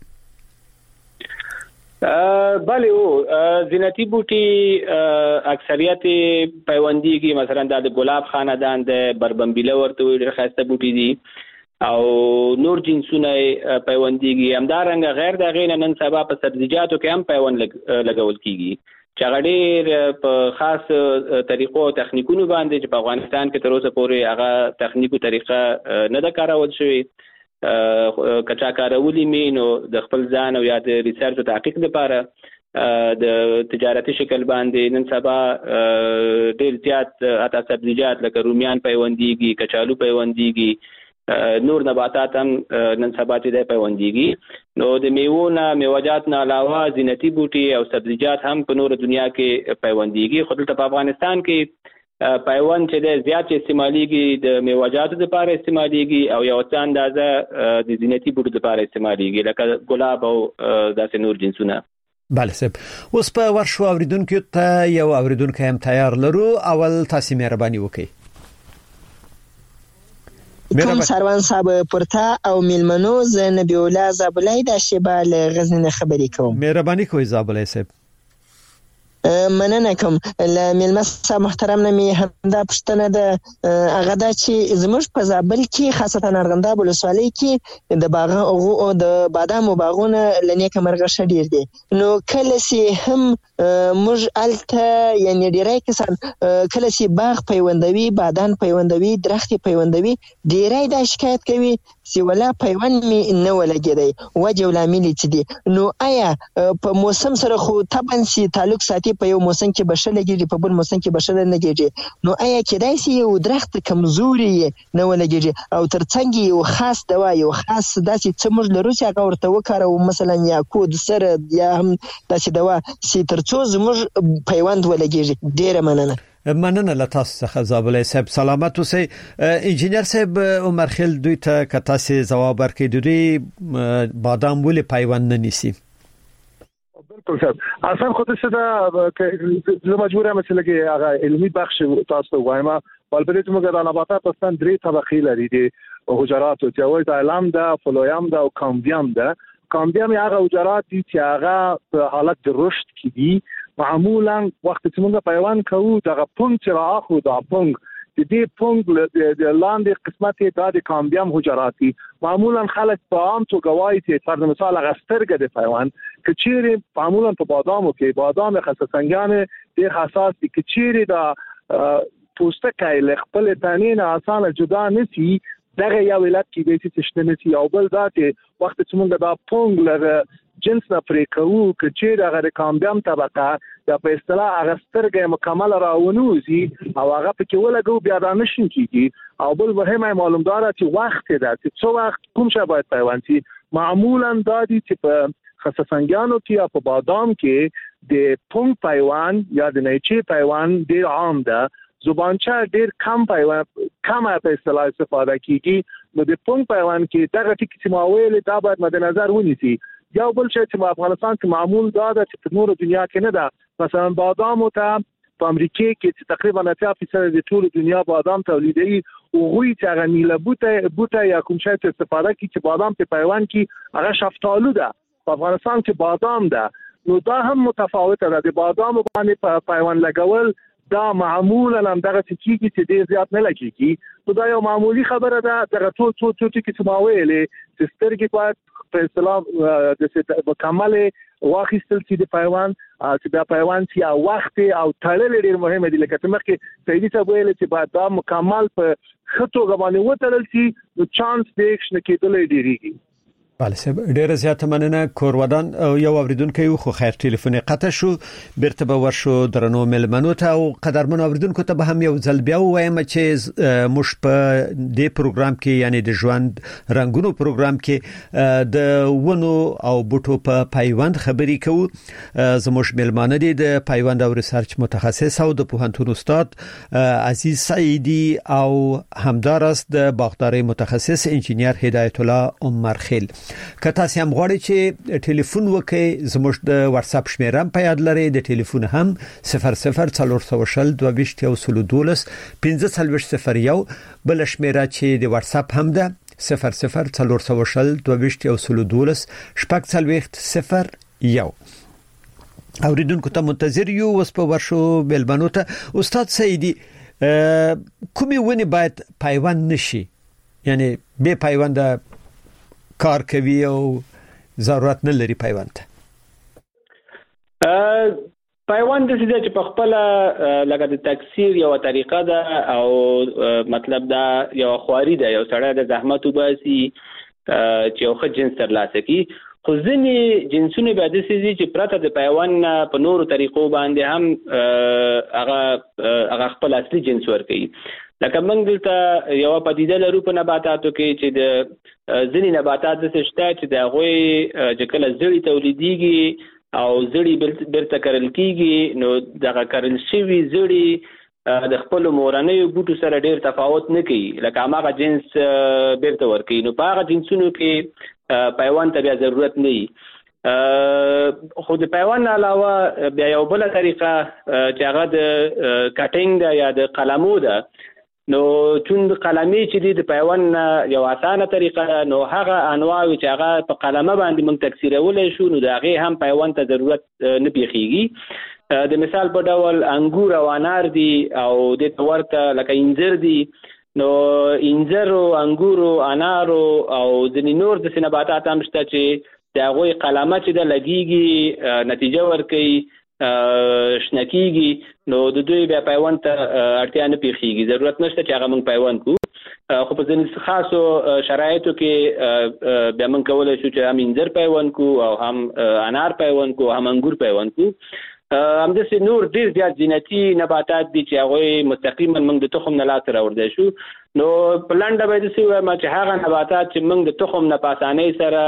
بله زینتی بوټي اکثریت پیوندیږي مثلا د ګلاب خاندان د بربنبیله ورته ډېر خاصه بوټي دي او نور جنسونه پیوندیږي. همدارنګه غیر د غینه نن سبا په سبزیجاتو کې هم پیوند لګول کیږي چې غډیر په خاص طریقو او تخنیکونو باندې چې په افغانستان کې تر اوسه پورې هغه تخنیکو طریقه نه ده کارول شوی. کچا کارولي مینو د خپل ځان او یا د ریسرچ او تحقیق لپاره د تجارتي شکل باندې نن سبا ډیر زیات اته سبزیجات لکه رومیان پیوندیږي، کچالو پیوندیږي، نور نباتات هم نن سبا ته پیوندیږي. نو د میوه‌جات نه علاوه زینتی بوټي او سبزیجات هم په نور دنیا کې پیوندیږي. خو دلته په افغانستان کې پیوند چې د زیات استعماليږي د میوه‌جاتو لپاره استعماليږي او یو څه اندازه د زینتی بوټو لپاره استعماليږي لکه ګلاب او داسې نور جنسونه. بله صاحب اوس په ورشو اوریدونکو ته یو اوریدونکو هم تیار لرو. اول تاسو مهرباني وکړئ. کوم سروان صاحب پرتا او میلمنو ز نبی الله زابلای د شبال غزنین خبرې کوم. مهرباني کوئ زابلای صاحب. مننه کوم له میلمه محترم نه می همدا پښتنه ده هغه دا چې زموږ په زابل کې خاصتا ارغنداب ولسوالۍ کې د باغ او د بادامو باغونه لنیکه مرغه شډیر دي. نو کله سي هم موږ الته یعنی ډیرای کسان کله سي باغ پیوندوي، بادام پیوندوي، درخت پیوندوي، ډیرای دا شکایت کوي چې ولا پیوند می نه ولګیدي وجه ولامل چې دي. نو آیا په موسم سره خو طبعا سي تعلق ساتي په یو موسم کې بشل لګیږي په بل موسم کې بشل نه کېږي. نو آیا کېدای شي یو درخت کمزوري نه ولګیږي او ترڅنګ یو خاص دوا یو خاص داسې څه موږ لرو چې هغه ورته وکاروو مثلا یا کود سره یا هم داسې دوا چې ترڅو زموږ پیوند ولګیږي. ډیره مننه له تاسو څخه زابلای صاحب. سلامت اوسئ. انجینر صاحب عمر خیل دوی ته کتاسي جواب ورکړي دوی بادام ولې پیوند نه نیسي. بالکل صاحب اصلا خود څه دا زه مجبور یم چې لګي هغه علمي بخش تاسو وایم ولبريت موږ د نباتات اصلا 3 طبقې لري دي حجرات او چې وایي علم ده فلویم ده او کامبیوم ده. کامبیوم هغه حجرات دي چې هغه په حالت د رشد کې دي. معمولا وخت چې موږ پیوند کوو دغه پونګ چې راخو دا پونګ د دې پونګ د لاندې قسمت د کامبیوم حجرات دي. معمولا خلک په عام توګه وایي چې فرض مثال غسترګه د پیوند کچيري معمولا په بادامو کې بادام خاصه ډېر حساس دي کچيري د پوستکای له خپل تنین اسانه جدا نسی دغه یو علت کې د چې شنه نسی او بل ذاته وخت چې موږ دا پونګ لږ جنس نه پرې کوو چې دغه کامبیام طبقه د په اصطلاح هغه سترګې مکمل راونوزي او هغه پکې ولګو بیا دا نشین کیږي او بل مهمه معلومدار چې وخت ده چې څو وخت کوم شی باید پیوند شي معمولا دا دي چې په خصوصنګانو کې یا په بادام کې د پونګ پیوند یا د نیچې پیوند ډیر عام ده زبانچه ډیر کم په اصطلاح استفاده کیږي نو د پونګ پیوند کې دغه ټکی چې ما ویل دا باید مد نظر ونیسي یو بل شی چې په افغانستان کې معمول دا ده چې په نورو دنیا کې نه ده مثلا بادام ته په امریکا کې چې تقریبا 80% د ټول دنیا بادام تولیدي او غوي چې هغه نیله بوته یا کوم شی ته استفاده کوي چې بادام په پیوند کې هغه شفتالو ده په افغانستان کې بادام ده نو دا هم متفاوته ده د بادام باندې په پیوند لګول دا معمولا هم دغه چې ډیر زیات نه لګيږي نو دا یو معمولی خبره ده دغه ټول چې ما ویلې چې سترګې باید په اصطلاح د مکمل واخیستل چې د پیوند چې دا پیوند چې وخت او تړل ډیر مهمه دي لکه څنګه چې سیدی صاحب ویل چې باید دا مکمل په خطو غوښنه وتړل شي نو چانس د اکشن کېدل ډیریږي بله صاحب ډیره زیاته مننه کورودان یو اوریدونکو خو خیر ټلیفون قطع شو بیرته به ورشو درنو ملمنو ته او قدرمن اوریدونکو ته به هم یو ځل بیا وایم چې مش په دې پروګرام کې یعنی د ژوند رنگونو پروګرام کې د ونو او بوټو په پیوند خبرې کوو زموږ ملمانه دي د پیوند او ریسرچ متخصص او د پوهنتون استاد عزیز سعیدی او همدارس د باغداري متخصص انجینیر هدایت الله عمر خیل که تاسو هم غواړئ چې ټلیفون وکړئ زموږ د واتس اپ شمیره په یاد لرئ د ټلیفون هم 00401212 1501 بل شمیره چې د واتس اپ هم ده 00401212 شپږ اوریدونکو ته منتظر یو اوس په ورشو بلبانو ته استاد سعیدی کومې ونې باید پیوند نشي یعنی به پیوند کار کوي او ضرورت نه لري پیوند پیوند د دې چې په خپل لکه د تکثیر یو طریقه ده او مطلب دا یو خواري ده یو سړی د زحمت وباسي چې یو ښه جنس ترلاسه کړي خو ځینې جنسونه به داسې دي چې پرته د پیوند په نورو طریقو باندې هم هغه خپل اصلي جنس ورکوي لکه موږ دلته یو پدیده لرو په نباتاتو کې چې د ځینې نباتات داسې شته چې د هغوی چې کله زړي تولیدېږي او زړي بیرته کرل کېږي نو دغه کرل شوي زړي د خپلو مورنیو بوټو سره ډېر تفاوت نه کوي لکه هماغه جنس بیرته ورکوي نو په هغه جنسونو کې پیوند ته بیا ضرورت نه وي خو د پیوند علاوه بیا یو بله طریقه چې هغه د کټینګ ده یا د قلمو ده نو چون قلمي چې د پیوند یو اسانه طریقه نو هغه انواع چې هغه په قلمه باندې موږ تکثیرولای شو نو د هغه هم پیوند ته ضرورت نه پیخیږي د مثال په ډول انګور او انار دي او د ورته لکه انځر دي نو انځر او انګور او انار او د نور د نباتات هم شته چې د هغه قلمه چې د لګيږي نتیجه ورکوي شنکیږي نو د دوی بیا پیوند ته اړتیا نه پیخیږي ضرورت نشته چې هغه موږ پیوند کو خو په ځینې خاصو شرایطو کې بیا موږ کولای شو چې هم انځر پیوند کو او هم انار پیوند کو هم انګور پیوند کو همداسې نور ډېر زیات زینتي نباتات دي چې هغوی مستقیما موږ د تخم نه لاسته راوړلی شو نو په لنډه به داسې ووایم چې هغه نباتات چې موږ د تخم نه په اسانۍ سره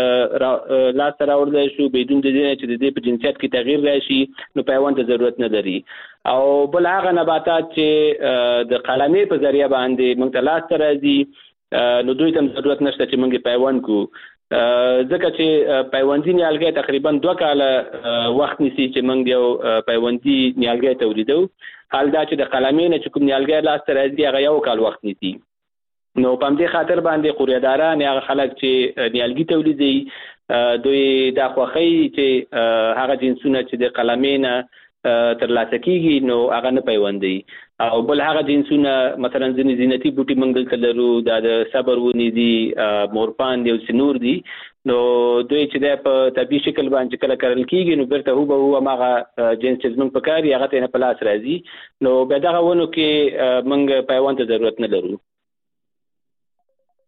لاسته راوړلی شو بدون د دې چې د دې په جنسیت کې تغییر راشي نو پیوند ته ضرورت نه لري او بل هغه نباتات چې د قلمې په ذریعه باندې موږ ته لاسته راځي نو دوی ته ضرورت نشته چې موږ پیوند کو ځکه چې پیوندي نیالګي تقریبا 2 کاله وخت نیسي چې موږ یو پیوندي نیالګي تولیدو حال دا چې د قلمې نه چې کوم نیالګي لاسته راځي هغه یو کال وخت نیسي نو په دې خاطر باندې قوریداران هغه خلک چې نیالګي تولیدي دوی دا خوخی چې هغه جنسونه چې د قلمې نه ترلاسه کیږي نو هغه نه پیوندي او بل هغه جنسونه مثلا ځینې زینتي بوټي موږ دلته لرو دا د صبر ونې دي مورپان دي او سنور دي نو دوی چې د په طبي شکل باندې کله کرل کیږي نو بیرته هو هغه جنس چې موږ پکاري هغه ته نه پلاس راځي نو به دغه ونو کې موږ پیوند ته ضرورت نه لرو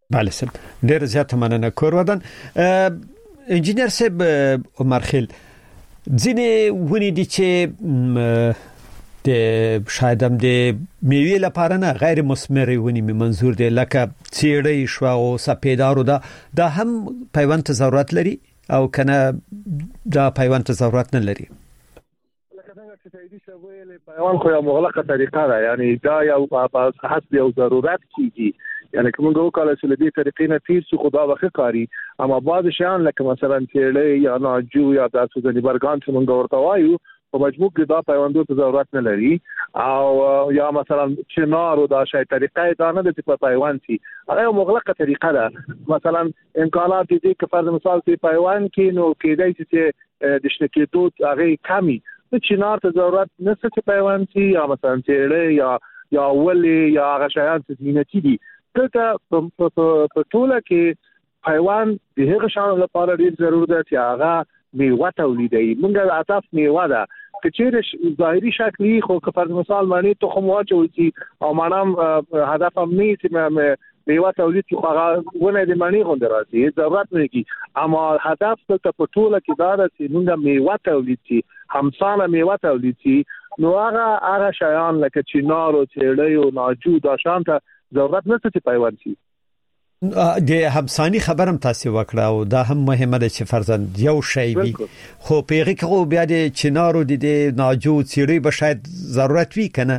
بله سم ډیر زیات مننه کور ودان انجینر صاحب عمر خیل ځینې ونې دي چې د شاید هم د میوې لپاره نه غیر مثمرې ونې می منظور دي لکه چیړې شو او سپیدارو دا هم پیوند ته ضرورت لري او کنه دا پیوند ته ضرورت نه لري. سیدی شویل پیوان خو یو مغلقه طریقه ده یعنی دا یو په حسب یو ضرورت کیږي یعنی کوم یو کال چې لدی طریقې نه تیر څو خدا وخت کاری اما بعض شیان لکه مثلا چیړې یا ناجو یا تاسو د برګان چې مونږ ورته وایو په مجموع کې دا پیوندو ته ضرورت نه لري او یا مثلا چنار او دا شی طریقې دا نه د په پیوند سي هغه یو مغلقه طریقه ده مثلا امکانات دي چې فرض مثال په پیوند کې نو کېدای چې د شتکېدو هغه کمی د چنار ته ضرورت نشته چې پیوند سي یا مثلا چیړې یا ولې یا هغه شیان چې زینتي دي دلته په ټوله کې پیوند د هغه شان لپاره ډیر ضروري ده چې هغه میوه تولیدوي موږ هدف میوه ده که چیرې ظاهري شکلی خو که فرض مثال معنی تخم واچول شي او معنام هدف هم نه چې میوه تولید چې هغه ونه د معنی غونډه راځي ضرورت نه کی اما هدف ته په ټوله کې دا ده چې موږ میوه تولید شي همسانه میوه تولید شي نو هغه شیان لکه چنار او چیړې او ناجو دا شان ته ضرورت نشته چې پیوند شي. د همسانی خبرم تاسو وکړه او دا هم مهمه ده چې فرضاً یو شی وي خو پیغه کې بیا د چنارو د ناجو چیړې به شاید ضرورت وي کنه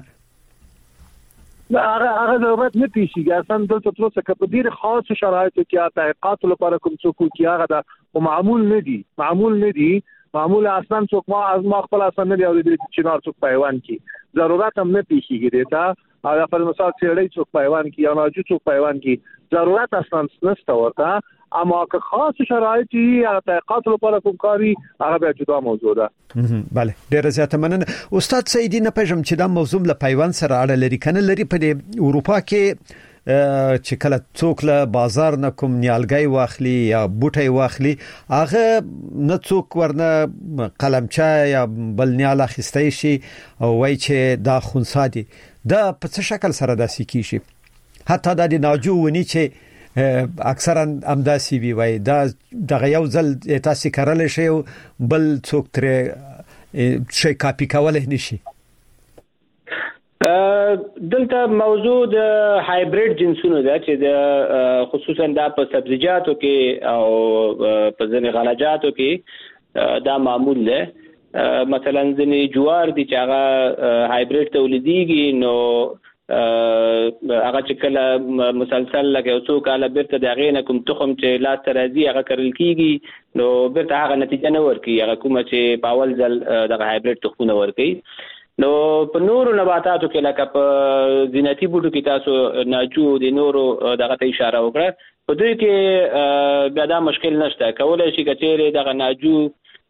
هغه ضرورت نه پیښیږي اصلا دلته تر اوسه په ډیر خاص شرایطو کې تحقیقات لپاره کوم څوک کې هغه د معمول نه دي معمول اصلا څوک ما خپل اصلا نه دی او د چنار څوک پیوند کی ضرورت هم نه پیښیږي دیتا هغه په مثال چیړې څوک پیوند کی یا ناجو څوک پیوند کی ضرورت اصلا نشته ورته اما که خاص شرایطي یا تحقیقات لپاره کوم کاری هغه به جدا موضوع ده. بله ډیر زیات مننه استاد سیدی نه پېژم چې دا موضوع له پیوند سره اړه لري کنه لري په اروپا کې چې کله څوک له بازار نه کوم نیالګي واخلي یا بوټي واخلي هغه نه څوک ورنه قلمچا یا بل نیال اخیستای شي او وای چې دا خونسا دي دا په څه شکل سره داسې کیږي حتی د ناجو ونی چې اکثرا امداسي وي دا دغه یو ځل تاسو کارل شي بل څوک تر شي کاپی کول نه شي. دلته موضوع د هایبرید جنسونو ده چې د خصوصا د په سبزیجاتو کې او په ځینې غلجاتو کې دا معمول ده مثلا ځینې جوار دي چې هغه هایبرید تولیديږي نو هغه چې کله مسلسل لکه یو څو کاله بیرته دغه نه کوم تخم چې لاس ته راځي هغه کرل کیږي نو بیرته هغه نتیجه نه ورکي هغه کومه چې په اول ځل دغه هایبرید تخمونه ورکي نو په نورو نباتاتو کې لکه په زینتي بوټو کې تاسو ناجو د نورو دغه ته اشاره وکړه په دوی کې بیا دا مشکل نشته کولای شي کچېره دغه ناجو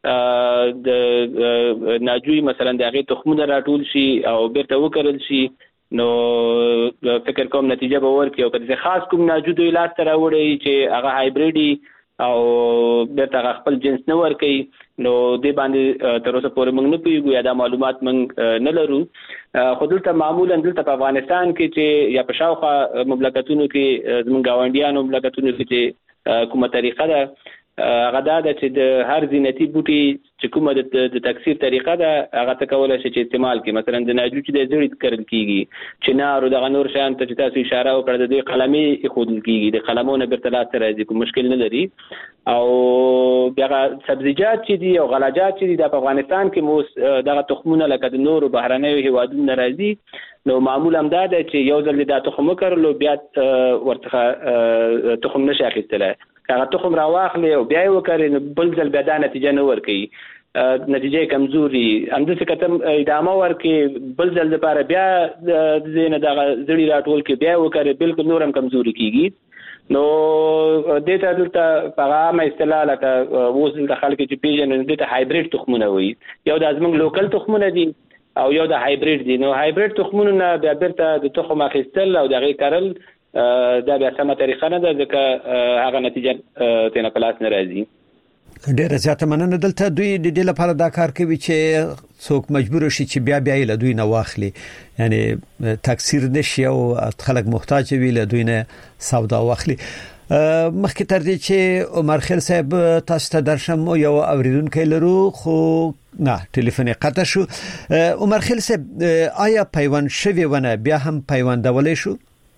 د ناجوی مثلا دغه تخمونه راټول شي او بیرته وکړل شي نو فکر کوم نتیجه به ورکړي او کله خاص کوم ناجو دوی لاس تر وړي چې هغه هایبریډي او بیرته خپل جنس نه ورکړي نو د باندې تر اوسه پورې موږ نه پیږو یا دا معلومات موږ نه لرو خو دلته معمولا دلته په افغانستان کې چې یا په شاوخوا مملکتونو کې زموږ گاونډیانو مملکتونو کې چې کومه طریقه ده هغه دا چې د هر زینتي بوټي چې کومه د تکثیر طریقه ده هغه ته کولای شي چې استعمال کړي مثلا د ناجو چې د زړی کرل کیږي چې نارو د غنور شان ته چې تاسو اشاره وکړه د دې قلمي خودل کیږي د قلمونو بیرته لاس راځي کوم مشکل نه لري او بیا سبزیجات چې دي او غلاجات چې دي د افغانستان کې مو دغه تخمونه لکه د نورو بهرنیو هیوادونو راځي نو معمولا دا ده چې یو ځل د تخم وکړلو بیا ورته تخم نشي اخیستلای هغه تخم راواخلي او بیا یې وکړي بل ځل بیا دا نتیجه نه ورکړي نتیجه کمزوري همدغه کتم ادامه ورکړي بل ځل لپاره بیا د زینه دغه زړی راټول کې بیا وکړي بالکل نورم کمزوري کیږي نو د ته دلته په عامه اصطلاح لکه وصل د خلک چې پیژنې د هایبرید تخمونه وي یو د ازمن لوکل تخمونه دي او یو د هایبرید دي نو هایبرید تخمونه نه بیا بیرته د تخم اخیستل او دغه کارل دا بیا سمه طریقه نه ده ځکه هغه نتیجه تنه پلاس نه راځي. ډېر زیاته مننه. دلته دوی د دې لپاره دا کار کوي چې څوک مجبور شي چې بیا له دوی نه واخلي، یعنی تکثیر نشي او خلک محتاج وي له دوی نه سودا واخلي. مخکې تر دې چې عمر خیل صاحب تاسو ته درشم یو اوریدونکو لرو خو نه ټلیفون قطع شو. عمر خیل صاحب آیا پیوند شوی ونه بیا هم پیوندولای شو؟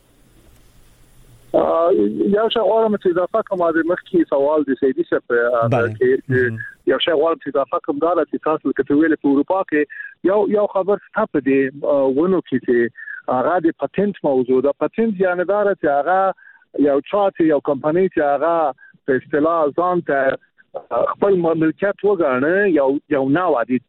یو شی غواړم چې اضافه کوم د مخکې سوال د سیدی صاحب کې یو شی غواړم چې اضافه کوم دا چې تاسو کتویل په اروپا کې یو خبر ستاسو دی ونه کې هغه د پاتنټ موضوع ده. پاتنټ یعنی دا چې هغه یو چارت یو کمپنی چې هغه په اصطلاح ځان ته خپل ملکیت وګڼي یو نوع دي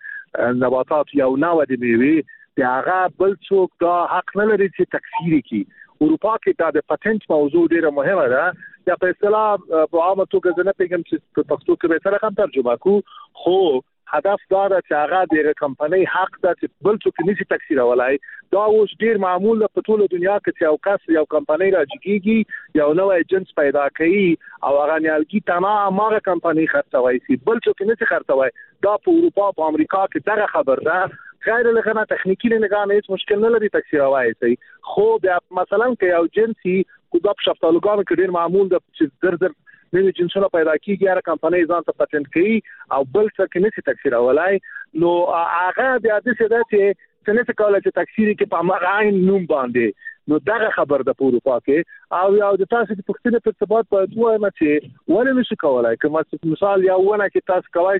نباتات یو نوع دي میوه چې هغه بل څوک دا حق نه لري چې تکثیر کړي. اروپا کې دا د پاتنټ موضوع ډیره مهمه ده. یا په اصطلاح په عامه توګه نه پیغام چې په پښتو کې به تر کوم ترجمه کو، خو هدف دا ده چې هغه د کمپنۍ حق ده چې بل څوک نشي تکثیرولای. دا اوس ډیر معمول په ټوله دنیا کې چې یو کس یو کمپنۍ راځيږي یو نوې جنس پیدا کوي او هغه نیالګي تمام هغه کمپنۍ خرڅوي سي بل څوک نشي خرڅوي. دا په اروپا او امریکا کې دا خبر ده. غیر لغنه تخنیکی نگاه هیڅ مشکل نه لري تکثیروای سي. خو بیا مثلا کې یو جنسي کو د شفتالوګانو کې ډیر معمول ده چې در نوې جنسونه پیدا کیږي هر کمپنۍ ځان ته پاتنټ کوي او بل څه کې نشي تکثیرولای. نو هغه بیا د څه ده چې څنګه کولای چې تکثیر کې په هغه عین نوم باندې. نو دا خبر ده په اروپا کې او یو د تاسو د پښتنې په ارتباط په دوه چې ولې نشي کولای کوم مثال یو ونه کې تاسو کوي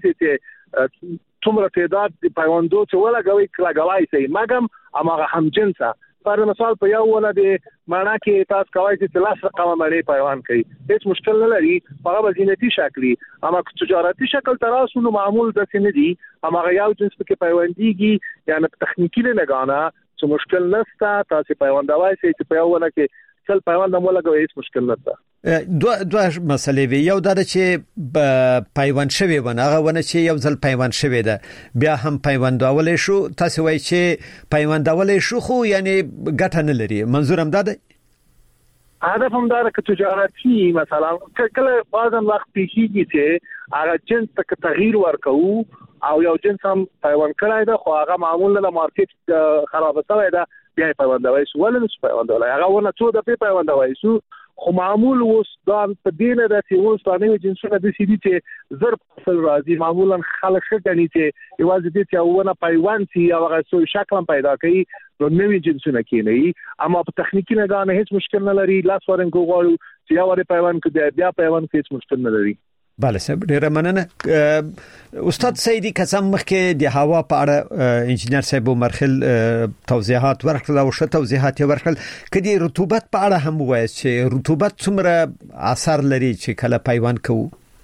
چې څومره تعداد د پیوندو چې ولګوي کلاګوي سي مګم امغه هم جنسه پر مثال په یو ونه د معنا کې تاسو کوي چې لاس رقم باندې پیوند کوي هیڅ مشکل نه لري. هغه بزینتی شکلی اما تجارتي شکل تراسو نو معمول د سن دي امغه یو جنس کې پیوندېږي یعنی تخنیکی نه غاڼه څه مشکل نشته. تاسو پیوندوي چې په یو ونه کې څل پیوند مو لګوي هیڅ مشکل نشته. دوه مسلې وی یو دا چې پیوند شوی ونه هغه ونه چې یو ځل پیوند شوی ده بیا هم پیوندولې شو. تاسو وایي چې پیوندولې شو خو یعنی ګټه نه لري. منظور هم دا دی هدف هم دا چې تجارتي مثلا کله بعضا وخت پیږي چې هغه جنس ته تغییر ورکوي او یو جنس هم پیوند کړای ده خو هغه معمول نه مارکیټ خراب شوی ده بیا پیوندوي شو ولې نشي پیوندولای. هغه ونه څو د پیوندوي شو خو معمول اوس دا په دینه د سیمون ستانه جنسونه د سیدي چې زر فصل راځي معمولا خلک شګنی چې یوازې د تیونه پیوند سي او هغه څو شکل پیدا کوي نو نوې جنسونه کینې اما په تخنیکی نه غانه هیڅ مشکل نه لري. لاس ورنګو غواړو چې یو ور پیوند کې بیا پیوند هیڅ مشکل نه لري. بله صاحب ډیره مننه. استاد سیدی قسم مخکې د هوا په اړه انجنیر صاحب عمر خیل توضیحات ورکړل او شته توضیحات ورکړل کدي رطوبت په اړه هم وایي چې رطوبت څومره اثر لري چې کله پیوند کوو.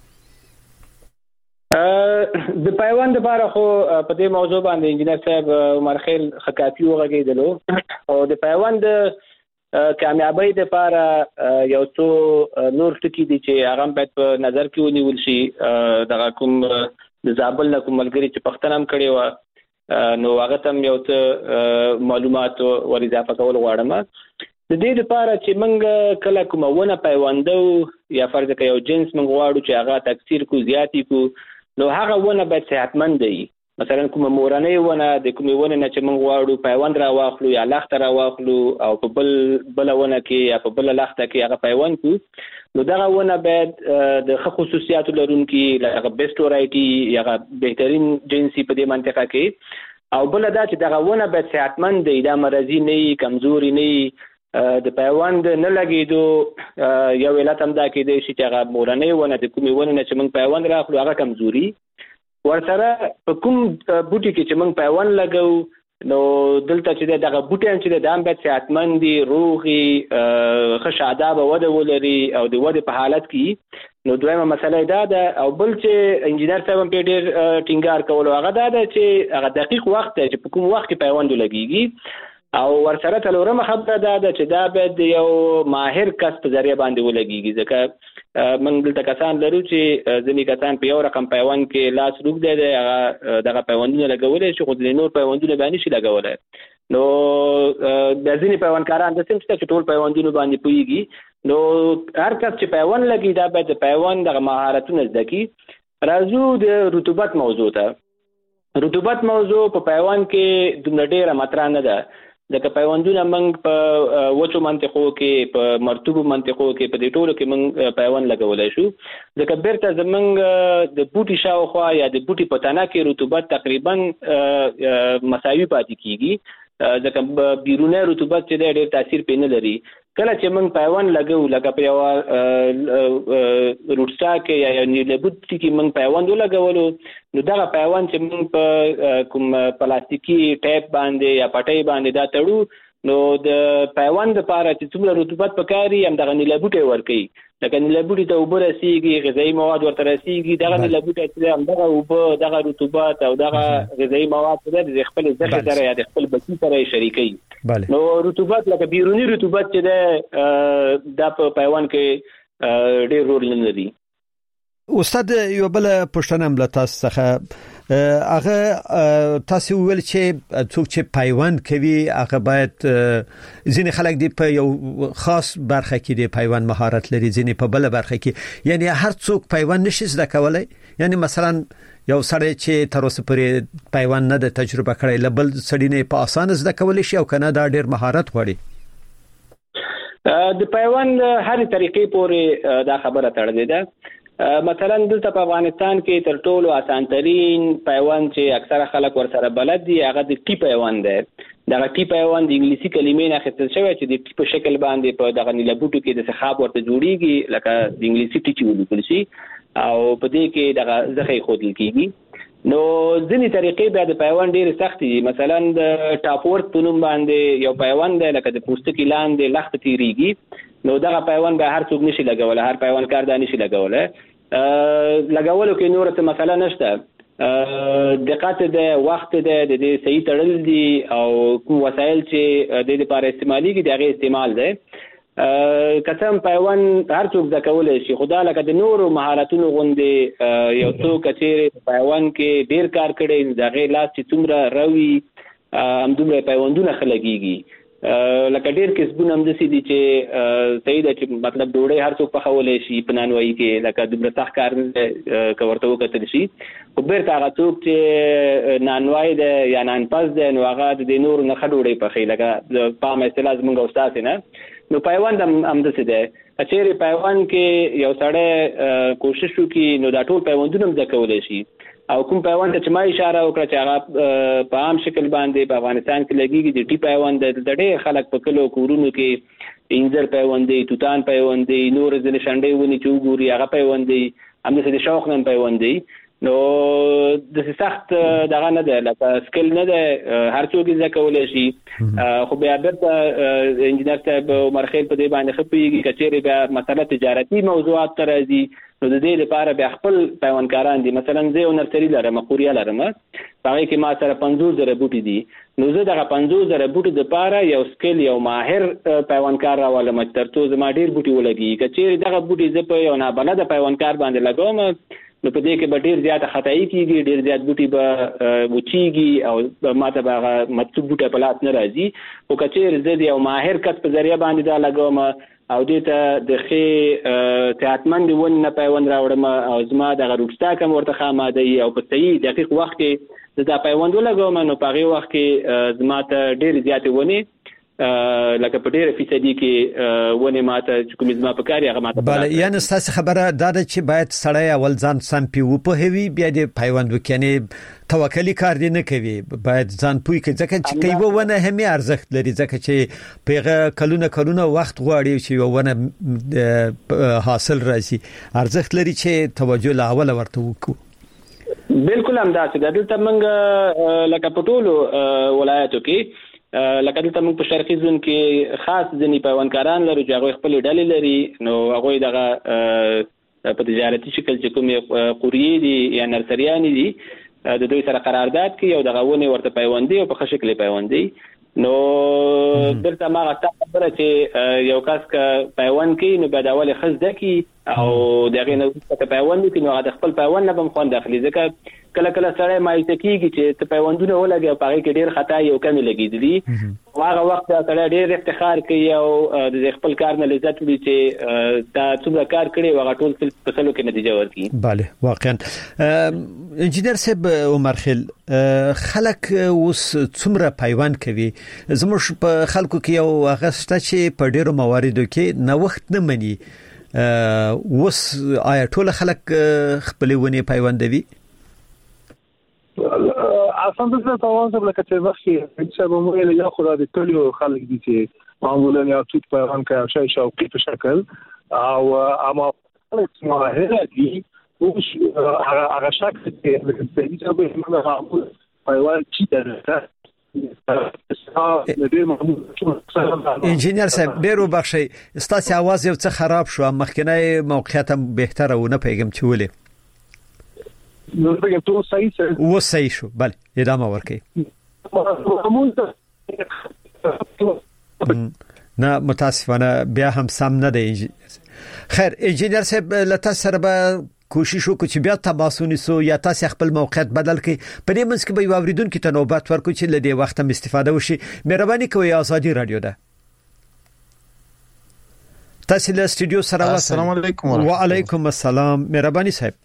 د پیوند لپاره خو په دې موضوع باندې انجنیر صاحب عمر خیل خکافي وغږیدلو او د پیوند کامیابی لپاره یو څو نور ټکي دي چې هغه باید په نظر کې ونیول شي. دغه کوم د زابل نه کوم ملګری چې پښتنه هم کړی و نو هغه تم یو څه معلومات ور اضافه کول غواړم. د دې لپاره چې موږ کله کوم ونه پیوندو یا فرض کړئ یو جنس موږ غواړو چې هغه تکثیر کو زیاتی کو نو هغه ونه باید صحتمند وي. مثلا کوم مورنۍ ونه د کومې ونه نه چې موږ غواړو پیوند را واخلو یا لخت را واخلو او په بل ونه کې یا په بل لخت کې هغه پیوند کو نو دغه ونه باید د خصوصیاتو لرونکي لکه بیسټ ورایټي یا بهترین جنسي په دې منطقه کې او بل دا چې دغه ونه باید صحتمند وي دا مرضی نه کمزوري نه د پیوند نه لګیدو یو علت هم دا کې دی چې هغه مورنۍ ونه د کومې ونه نه چې موږ پیوند راخلو هغه کمزوري ورسره په کوم بوټي کې چې موږ پیوند لګو نو دلته چې دغه بوټي چې د هم باید صحتمند دي روغي ښه شاداب وده ولري او د وده په حالت کې. نو دویمه مسله دا ده او بل چې انجینر صاحب په ډېر ټینګار کولو هغه دا ده چې هغه دقیق وخت دی چې په کوم وخت کې پیوند لګیږي او ورسره تلورمه خبره دا ده چې دا باید یو ماهر کس په ذریعہ باندې ولګیږي ځکه موږ دلته کسان لرو چې ځینې کسان په یو رقم پیوند کې لاس روږ دی هغه دغه پیوندونه لګولی شي خو د نور پیوندونه باندې شي لګولی نو د ځینې پیوندکاران د سم چې ټول پیوندونه باندې پوهیږي نو هر کس چې پیوند لګي دا باید د پیوند دغه مهارتونه زده کړي راځو د رطوبت موضوع ته. رطوبت موضوع په پیوند کې دومره ډیره مطرح نه ده، ځکه پیوندونه موږ په وچو منطقو کې، په مرطوبو منطقو کې، په دې ټولو کې موږ پیوند لګولای شو، ځکه بیرته زموږ د بوټي شاوخوا یا د بوټي په تنه کې رطوبت تقریبا مساوي پاتې کیږي، ځکه بیرونه رطوبت چې ډېر تاثیر پې نه لري. کله چې موږ پیوند لګو لکه په یو روټسټاک یا نیله بوټي کې موږ پیوند ولګولو، نو دغه پیوند چې موږ په کوم پلاستیکي ټیپ باندې یا پټۍ باندې دا تړو، نو د پیوند لپاره چې څومره رطوبت پکاري هم دغه نیله بوټي ورکوي. لکه نیله بوټي ته اوبه رسیږي، غذایي مواد ورته رسیږي، دغه نیله بوټي چې همدغه اوبه، دغه رطوبت او دغه غذایي مواد د خپل ذخیره سره یا د خپل بچي سره شریکي. نو رطوبت لکه بیرونی رطوبت چې ده دا په پیوند کې ډېر رول نه لري. استاد یو بل پوښتنه هم له تاسو څخه هغه تاسو ویل چې څوک چې پیوند کوي هغه باید ځینې خلک دی په یو خاص برخه کې دی پیوند مهارت لري، ځینې په بل برخه کې، یعنی هر څوک پیوند نشي زده کولای. یعنی مثلا یو سړی چې تر اوسه پورې پیوند نه د تجربه کړی لبل سړی نه په اسانه زده کولای شي او کنه دا ډیر مهارت غواړي. د پیوند هر طریقې پورې دا خبره تړلې ده. مثلا دلته په افغانستان کې تر ټولو آسان ترين پیوند چې اکثره خلک ورسره بلد دي هغه د ټي پیوند دی. دغه ټي پیوند د انګلیسي کلمې نه اخیستل شوی چې د ټي په شکل باندې په دغه نیله بوټو کې د سخاب ورته جوړیږي، لکه د انګلیسي ټي چې ولیکل شي او په دې کې دغه ځخې خودل کیږي. نو ځینې طریقې بیا د پیوند ډېر سخت دي. مثلا د ټاپ ورک په نوم باندې یو پیوند دی، لکه د پوستکي لاندې لخت تیریږي، نو دغه پیوند به هر څوک نشي لګولای، هر پیوند کار دا نشي لګولای. لګولو کې نور څه مسله نشته، دقت د وخت د دې صحیح تړل دي او کوم وسایل چې د لپاره استعماليږي دغه استعمال دی. کسم پیوند هر څوک ځکولای شي، خدا لکه د نورو مهارتونو غوندې یو څوک چې پیوند کې ډیر کار کړي دغه لاس چې څومره روي هم دومره پیوندونه خلګيږي. لکه ډیر کسبونه هم دسي دي چې صحیح ده چې مطلب ډوډۍ هر څوک پخولی شي په نانوایي کې، لکه دومره سخت کار نه که ورته وکتل شي، خو بیرته هغه څوک چې نانوایي ده یا نانپز ده نو هغه د دې نورو نه ښه ډوډۍ پخوي، لکه د پام اصطلاح زموږ او ستاسې نه. نو پیوند هم داسې دی، که چیرې پیوند کې یو سړی کوشش وکړي نو دا ټول پیوندونه هم زده کولی شي. او کوم پیوند چې ما اشاره وکړه چې هغه په عام شکل باندې په افغانستان کې لګیږي د ټي پیوند د ډېر خلک په کلو کورونو کې انځر پیوند دی، توتان پیوند دی، نور ځینې شنډې ونې چې وګوري هغه پیوند دی، همداسې د شوق نن پیوند دی. نو د سخت دغه نه ده، لکه سکل نه ده، هر څوک یې زده کولی شي. خو بیا بیرته انجینر صاحب عمر خیل په دې باندې ښه پوهېږي، که چیرې بیا مسله تجارتي موضوعات ته راځي نو د دې لپاره بیا خپل پیوندکاران دي. مثلا زه یو نرسري لرم، قوریه لرم، په هغې کې ما سره 50,000 بوټي دي. نو زه دغه 50,000 بوټي دپاره یو سکل یو ماهر پیوندکار راولم تر څو زما ډېر بوټي ولګي. که چیرې دغه بوټي زه په یو نابلده پیوندکار باندې لګوم نو په دې کې به ډېر زیاته خطایي کېږي، ډېر زیات بوټي به وچېږي او ما ته به هغه مطلوب بوټی په لاس نه راځي. خو که چیرې زه د یو ماهر کس په ذریعه باندې دا لګوم او دې ته د ښې صحتمندې ونې نه پیوند راوړم او زما دغه روټسټاک هم ورته ښه اماده وي او په صحیح دقیق وخت کې زه دا پیوند ولګوم، نو په هغې وخت کې زما ته ډېرې زیاتې ونې لکه په ډیره فیصدي کې ونې ماته چې کومې زما په کار هغه ماته. بله، یعنی ستاسو خبره دا ده چې باید سړی اول ځان سم پې وپوهوي بیا دې پیوند وکړي، یعنی توکلي کار دې نه کوي، باید ځان پوه کړي، ځکه چې که یوه ونه هم ارزښت لري، ځکه چې په هغه کلونه وخت غواړي چې یوه ونه حاصل راځي، ارزښت لري چې توجه له اوله ورته وکړو. بالکل همداسې ده. دلته موږ لکه په ټولو ولایتو کې لکه دلته موږ په شرقي زون کې خاص ځینې پیوندکاران لرو چې هغوی خپلې ډلې لري، نو هغوی دغه په تجارتي شکل چې کومې قوریې دي یا نرسریانې دي د دوی سره قرارداد کوي او دغه ونې ورته پیوندي او په ښه شکل یې پیوندي. نو دلته ما غستا خبره چې یو کس که پیوند کوي نو باید اول یې ښه زده کړي او د هغې نه وروسته که پیوند وکړي نو هغه د خپل پیوند نه به هم خوند اخلي، ځکه کله کله سړی مایوسه کېږي چې ته پیوندونه ولګي او په هغې کې ډېر خطا یو کمې لګېدلي هغه وخت سره ډېر افتخار کوي او د خپل کار نه لذت لري چې دا څومره کار کړي او هغه ټول په سلو کې نتیجه ورکړي. bale واقعا انجینر صاحب عمر خیل خلک اوس څومره پیوند کوي زموږ په خلکو کې یو هغه شته چې په ډېرو مواردو کې نو وخت نه مني اوس آیا ټول خلک خپل ونی پیوندوي؟ اصلا د تاسو په لکه چې وخت چې به موږ له خو د ټولو خلک دي چې معمولا یو ټیټ پیغام کوي شای شوقي په شکل او اما ماهر دي او هغه شکل چې د دې په موږ معمول پیوند چې انجینر صاحب ډیرو بخشي ستاسو आवाज یو څه خراب شو مخکنی موقعیت هم بهتره و نه پیغام چولې نو بګم ته صحیح شو بله ادامه ورکړئ. نه متاسفانه بیا هم سم نه دی. خیر انجینر صاحب لته سره به کوشش وکړو چې بیا تماس ونیسو یا تاسو خپل موقعیت بدل کړئ په دې منځ کې به اوریدونکو ته نوبت ورکړو چې لدې وخت هم استفاده وشي. مهرباني کوئ ازادي رادیو ده تاسو له سټوډیو سره واسه. السلام علیکم وعلیکم السلام. مهرباني صاحب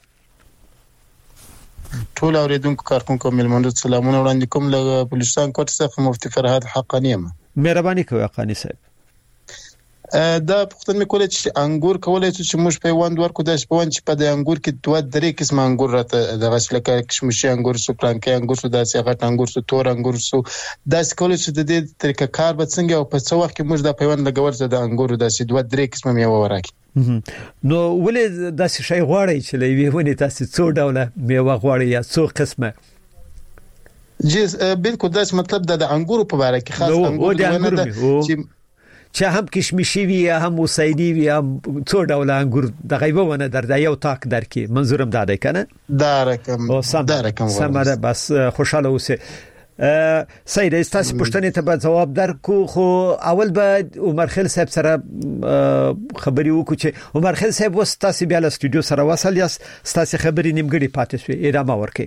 ټول اوریدونکو کارکونکو ملمنو سلامونه وړاندې کوم له بلوچستان کوټ څخه مفتي فرهاد حقانی یم. مهرباني کوئ حقانی صاحب. دا پختن مې کولای چې انګور کولای چې موږ پیوند ورکو د پیوند چې په د انګور کې دوه درې قسم انګور راته د غسلکه کشمشي انګور سو پلانکي انګور سو داسې غټ انګور سو تور انګور سو داسې کولای چې د دې طریقه کار به څنګه او په څو وخت کې موږ د پیوند لګول چې د انګور داسې دوه درې قسم میوه ورکړي. نو ولې داسې شی غواړي چې لوي ونی تاسو څو ډوله میوه غواړي یا څو قسمه؟ جی بالکل داسې مطلب د انګور په اړه کې خاص انګور چې هم کشمشي وي یا هم وسایدي وي هم څو ډول انګور د غیبه ونه در یو تاک درکې منظورم داده کنه دا رقم سمره بس خوشاله اوسه. سید استاس پښتنې ته به جواب درکو خو اول به عمر خیل صاحب سره خبري وکړو چې عمر خیل صاحب وستاسو بیا له سټوډیو سره وصل یاست ستاسو خبري نیمګړي پاتې شوې ادامه ورکړئ.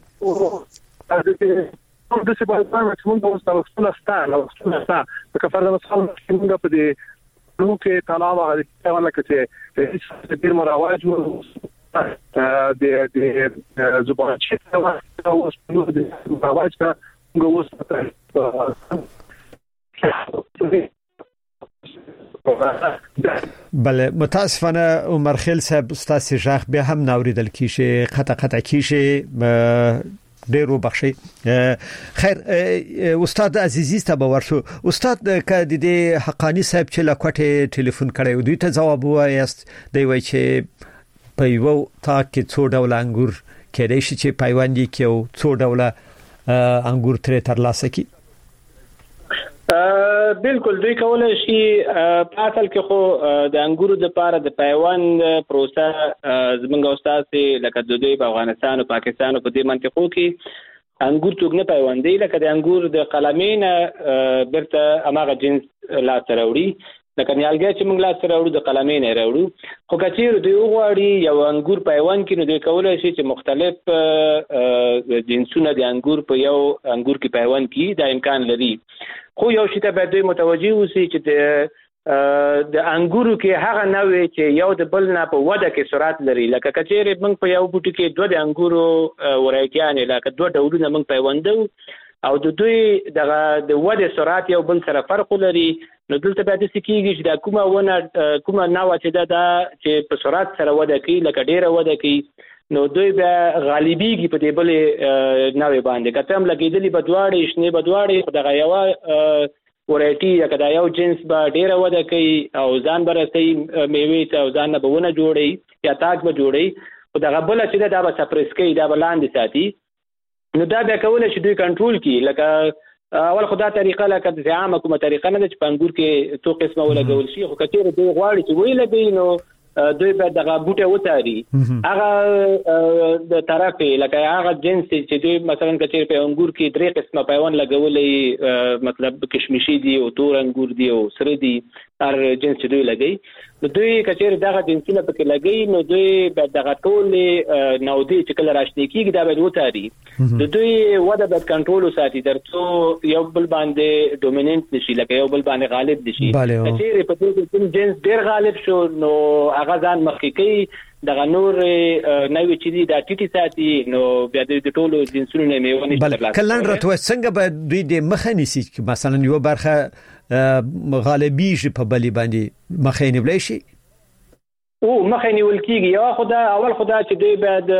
د څه په اړه چې موږ اوس تاسو نه ستاره په کفر د مسال چې موږ په دې نو کې طلاب هغه څه چې هیڅ ډیر مراواج وو د زبان چې اوس نو د مراواج کا موږ اوس بله متاسفانه عمر خیل صاحب ستاسو ژغ به هم ناوریدل کیږي قطع کیږي ډیرو بخشي. خیر استاد عزیزی ته ورشو. استاد کدی د حقانی صاحب چې لکوټه ټلیفون کړی دوی ته جواب وایست دی وای چې په یو تا کې څو ډول انګور کېدای شي چې پیوندي کې او څو ډول انګور تر ترلاسه کی. بالکل دوی کولای شي په اصل کې خو د انګورو د پاره د پیوند پروسه زمونږ استاد لکه د دوی په افغانستان او پاکستان په دې منطقو کې انګور توګ نه پیوندي لکه د انګور د قلمین برته اماغه جنس لا تروړي لکه نیالګي چې موږ لا تروړو د قلمین راوړو خو کچیر دوی غواړي یو انګور پیوند کې نو دوی کولای شي چې مختلف جنسونه د انګور په یو انګور کې پیوند کې دا امکان لري. خو یو شی ته به دوی متوجي اوسي چې د انګورو کې هغه نوې چې یو د بل نه په وده کې سرعت لري لکه کچېره موږ په یو بوټي کې دوه د انګورو ورایتیانې لکه دوه ډولونه موږ پیوندو او د دوی د وده سرعت یو بل سره فرق لري. نو دلته به د سکیږي چې دا کومه ونه کومه نوې چې دا چې په سرعت سره وده کوي لکه ډیره وده کوي نو دوی به غالبيږي په دې بلې نوې باندې کته هم لګیدلی بدواړي شنه بدواړي خدای یو ورایټي یا کدا یو جنس به ډیره وده کوي او ځان برسي میوه ته ځان نه بونه جوړي یا تاج به جوړي خدای غبل چې دا به سپریس کوي دا بلاندې ساتي نو دا به کول شي دوی کنټرول کوي لکه اول خدای طریقه لکه د عامه کومه طریقه نه چې پنګور کې تو قسمه ولګول شي خو کثیر دوی غواړي چې ویل دی نو دوی به دغه بوټه وتاري هغه د طرفه لکه هغه جنس چې دوی مثلا کچیر په انګور کې درې قسمه پیوند لګولې مطلب کشمشي دي او تور انګور دي او سره دي هر جنس دوی لګي نو دوی کچېر دغه جنسونه پکې لګي نو دوی به دغه ټول نو دوی چې کله راشنه کیږي دا به وتاري د دوی وده د کنټرول ساتي ترڅو یو بل باندې ډومیننت نشي لکه یو بل باندې غالب نشي کچېر په دې کې جنس ډیر غالب شو نو هغه ځان مخکې کوي دغه نور نوې چې دی دا ټیټی ساتي نو بیا د ټولو جنسونو نه میونه بل کلن راتو څنګه به دوی د مخه نیسي مثلا یو برخه غالبي شي په بلی باندې مخه نیولای شي او مخه نیول کیږي یا خدا اول خدا چې دوی بعد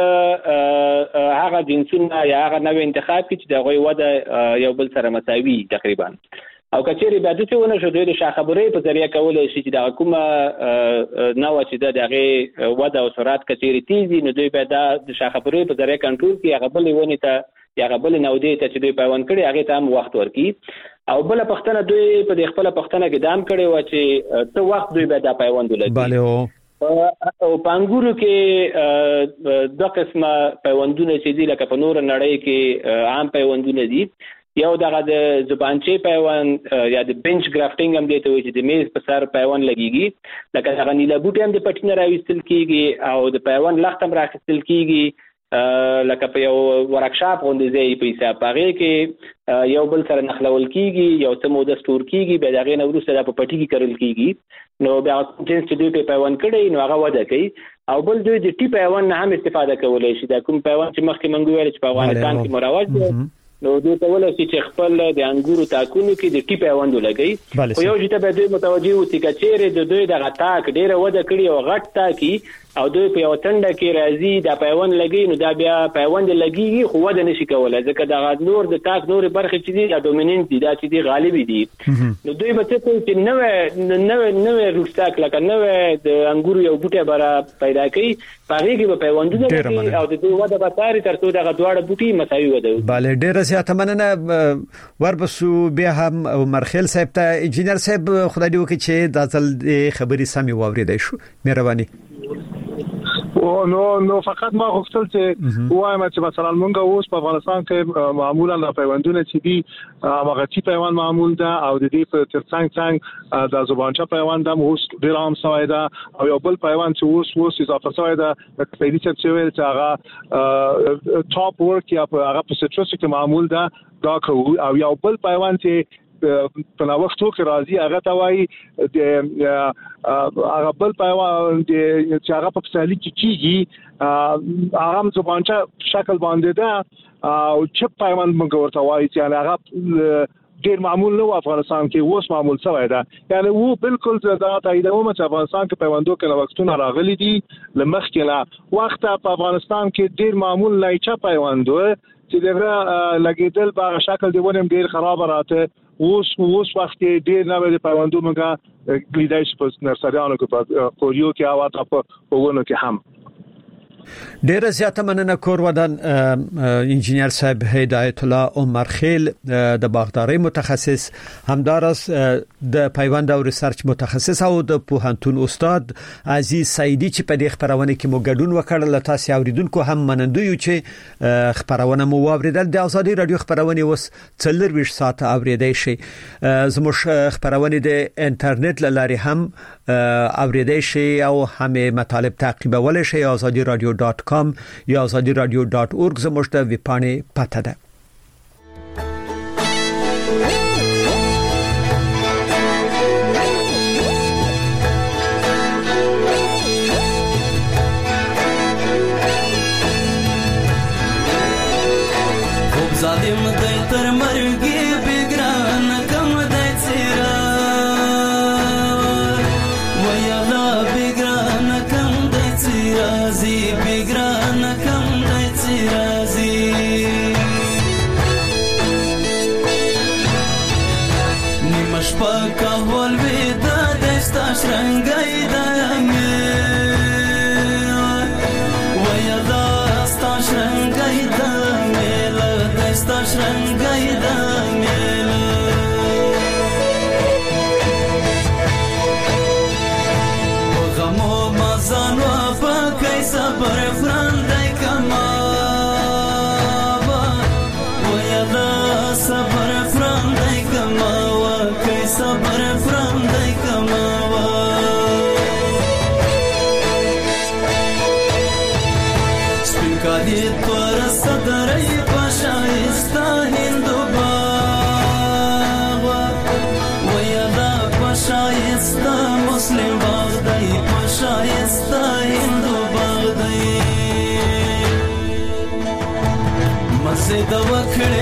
هغه جنسونه یا هغه نوې انتخاب کی چې دغه وده یو بل سره مساوي تقریبا او کچېری بعد څه ونه شو د شاخبري په ذریعہ کولای شي چې د حکومت نو چې دغه وده او سرعت کچېری تیزی نو دوی به د شاخبري په ذریعہ کنټرول کوي هغه بل ونه ته یا غبل نو دی ته چې دوی پیوند کړي هغه ته هم وخت ورکي او بل پښتنه دوی په خپل پښتنه کې دام کړي و چې ته وخت دوی به دا پیوند ولګي او پانګورو کې د قسمه پیوندونه چې دي لکه په نور نړۍ کې عام پیوندونه دي یو دغه د زبانچې پیوند یا د بنچ ګرافټینګ هم دی ته چې د میز په سر پیوند لګيږي لکه دغه نیله بوټي هم د پټینه راوستل کیږي او د پیوند لخت هم راخستل کیږي لکه په یو ورکشاپ غونډه ځای په حساب پاره کې یو بل سره نخلول کیږي یو څه موده ستور کیږي به دغه نو وروسته په پټی کې کړل کیږي نو بیا جنس چې دوی په پیوند کړي نو هغه وده کوي او بل دوی د ټي پیوند نه هم استفاده کولای شي دا کوم پیوند چې مخکې منګو ویل چې په افغانستان کې مروج دی نو دوی کولای شي چې خپل د انګورو تاکونو کې د ټي پیوند لګي او یو چې به دوی متوجي وي چې کچېره د دوی د غټاک ډیره وده کړي او غټ تاکي او دوی په یو تنده کې راځي د پیوند لګي نو دا بیا پیوند لګي خو وده نشي کولای ځکه د نور د تاک نور برخه چې دي د ډومیننت دي دا چې دي غالبي دي نو دوی به څه کوي چې نوې روستاک لکه نوې د انګورو یو بوټي برا پیدا کوي پاره کې به پیوندونه کوي او د دوی وده به تاري ترڅو دغه دواړه بوټي مساوي وده bale ډیره زیاته مننه وربسو بیا هم مرخیل صاحب ته انجینر صاحب خدای دې وکړي چې د ځل خبري سمي واوریدای شو مهرباني نو فقط ما غوښتل چې وایم چې مثلا مونږ اوس په افغانستان کې معمولا د پیوندونه چې دي هغه چې پیوند معمول ده او د دې په ترڅنګ د زبانچه پیوند هم اوس ډیر عام شوی ده او یو بل پیوند چې اوس اضافه شوی ده د پیډي چې ویل چې هغه ټاپ ورک یا هغه په سټرس کې معمول ده دا او یو بل پیوند چې په نو وختو کې راځي هغه توای د هغه بل پیوند چې هغه په سالي کې کیږي هغه زبانچه شکل باندې ده او چپ پیوند موږ ورته وایي چې هغه ډیر معمول نو افغانستان کې اوس معمول شوی ده یعنی وو بالکل دا تاییدوم چې افغانستان کې پیوندو کې وختونه راغلي دي لمخکې نه وخت په افغانستان کې ډیر معمول نه چپ پیوندو چې دغه لګیدل په شکل دی ونیم ډیر خراب راته اوس وخت کې ډیر نه د پیوندو موږ لیدای شو په نرسریانو کې په کوریو کې او تاسو په ونه کې هم ډیره زیاته مننه کور ودان انجینر صاحب هدایت الله عمر خیل د باغداري متخصص همدارس د پیوند او ریسرچ متخصص او د پوهنتون استاد عزیز سعیدی چې په دې خبرونه کې مو ګډون وکړل تاسو اوریدونکو هم منندوی چې خبرونه مو واوریدل د ازادي رادیو خبرونه وس 24 ساعت اوریدای شي زموږ خبرونه د انټرنیټ لاري هم اوریدای شي او هم مطالب تعقیبول شي azadiradio.com یا azadiradio.org زموږ د ویبپاڼې پته ده ظالم دای تر مرګي بګران کم دای سیرا ویلا بګران کم دای سیرا زی بګران کم دای سیرا زی نیمش پاکا ول ودا دستا شرنګای دایمه ویلا ستا شرنګای شرنګای دا میلا غمو مزانو پکای صبر فرندای کما ویلا صبر فرندای کما وکای صبر فرندای کما د وکړې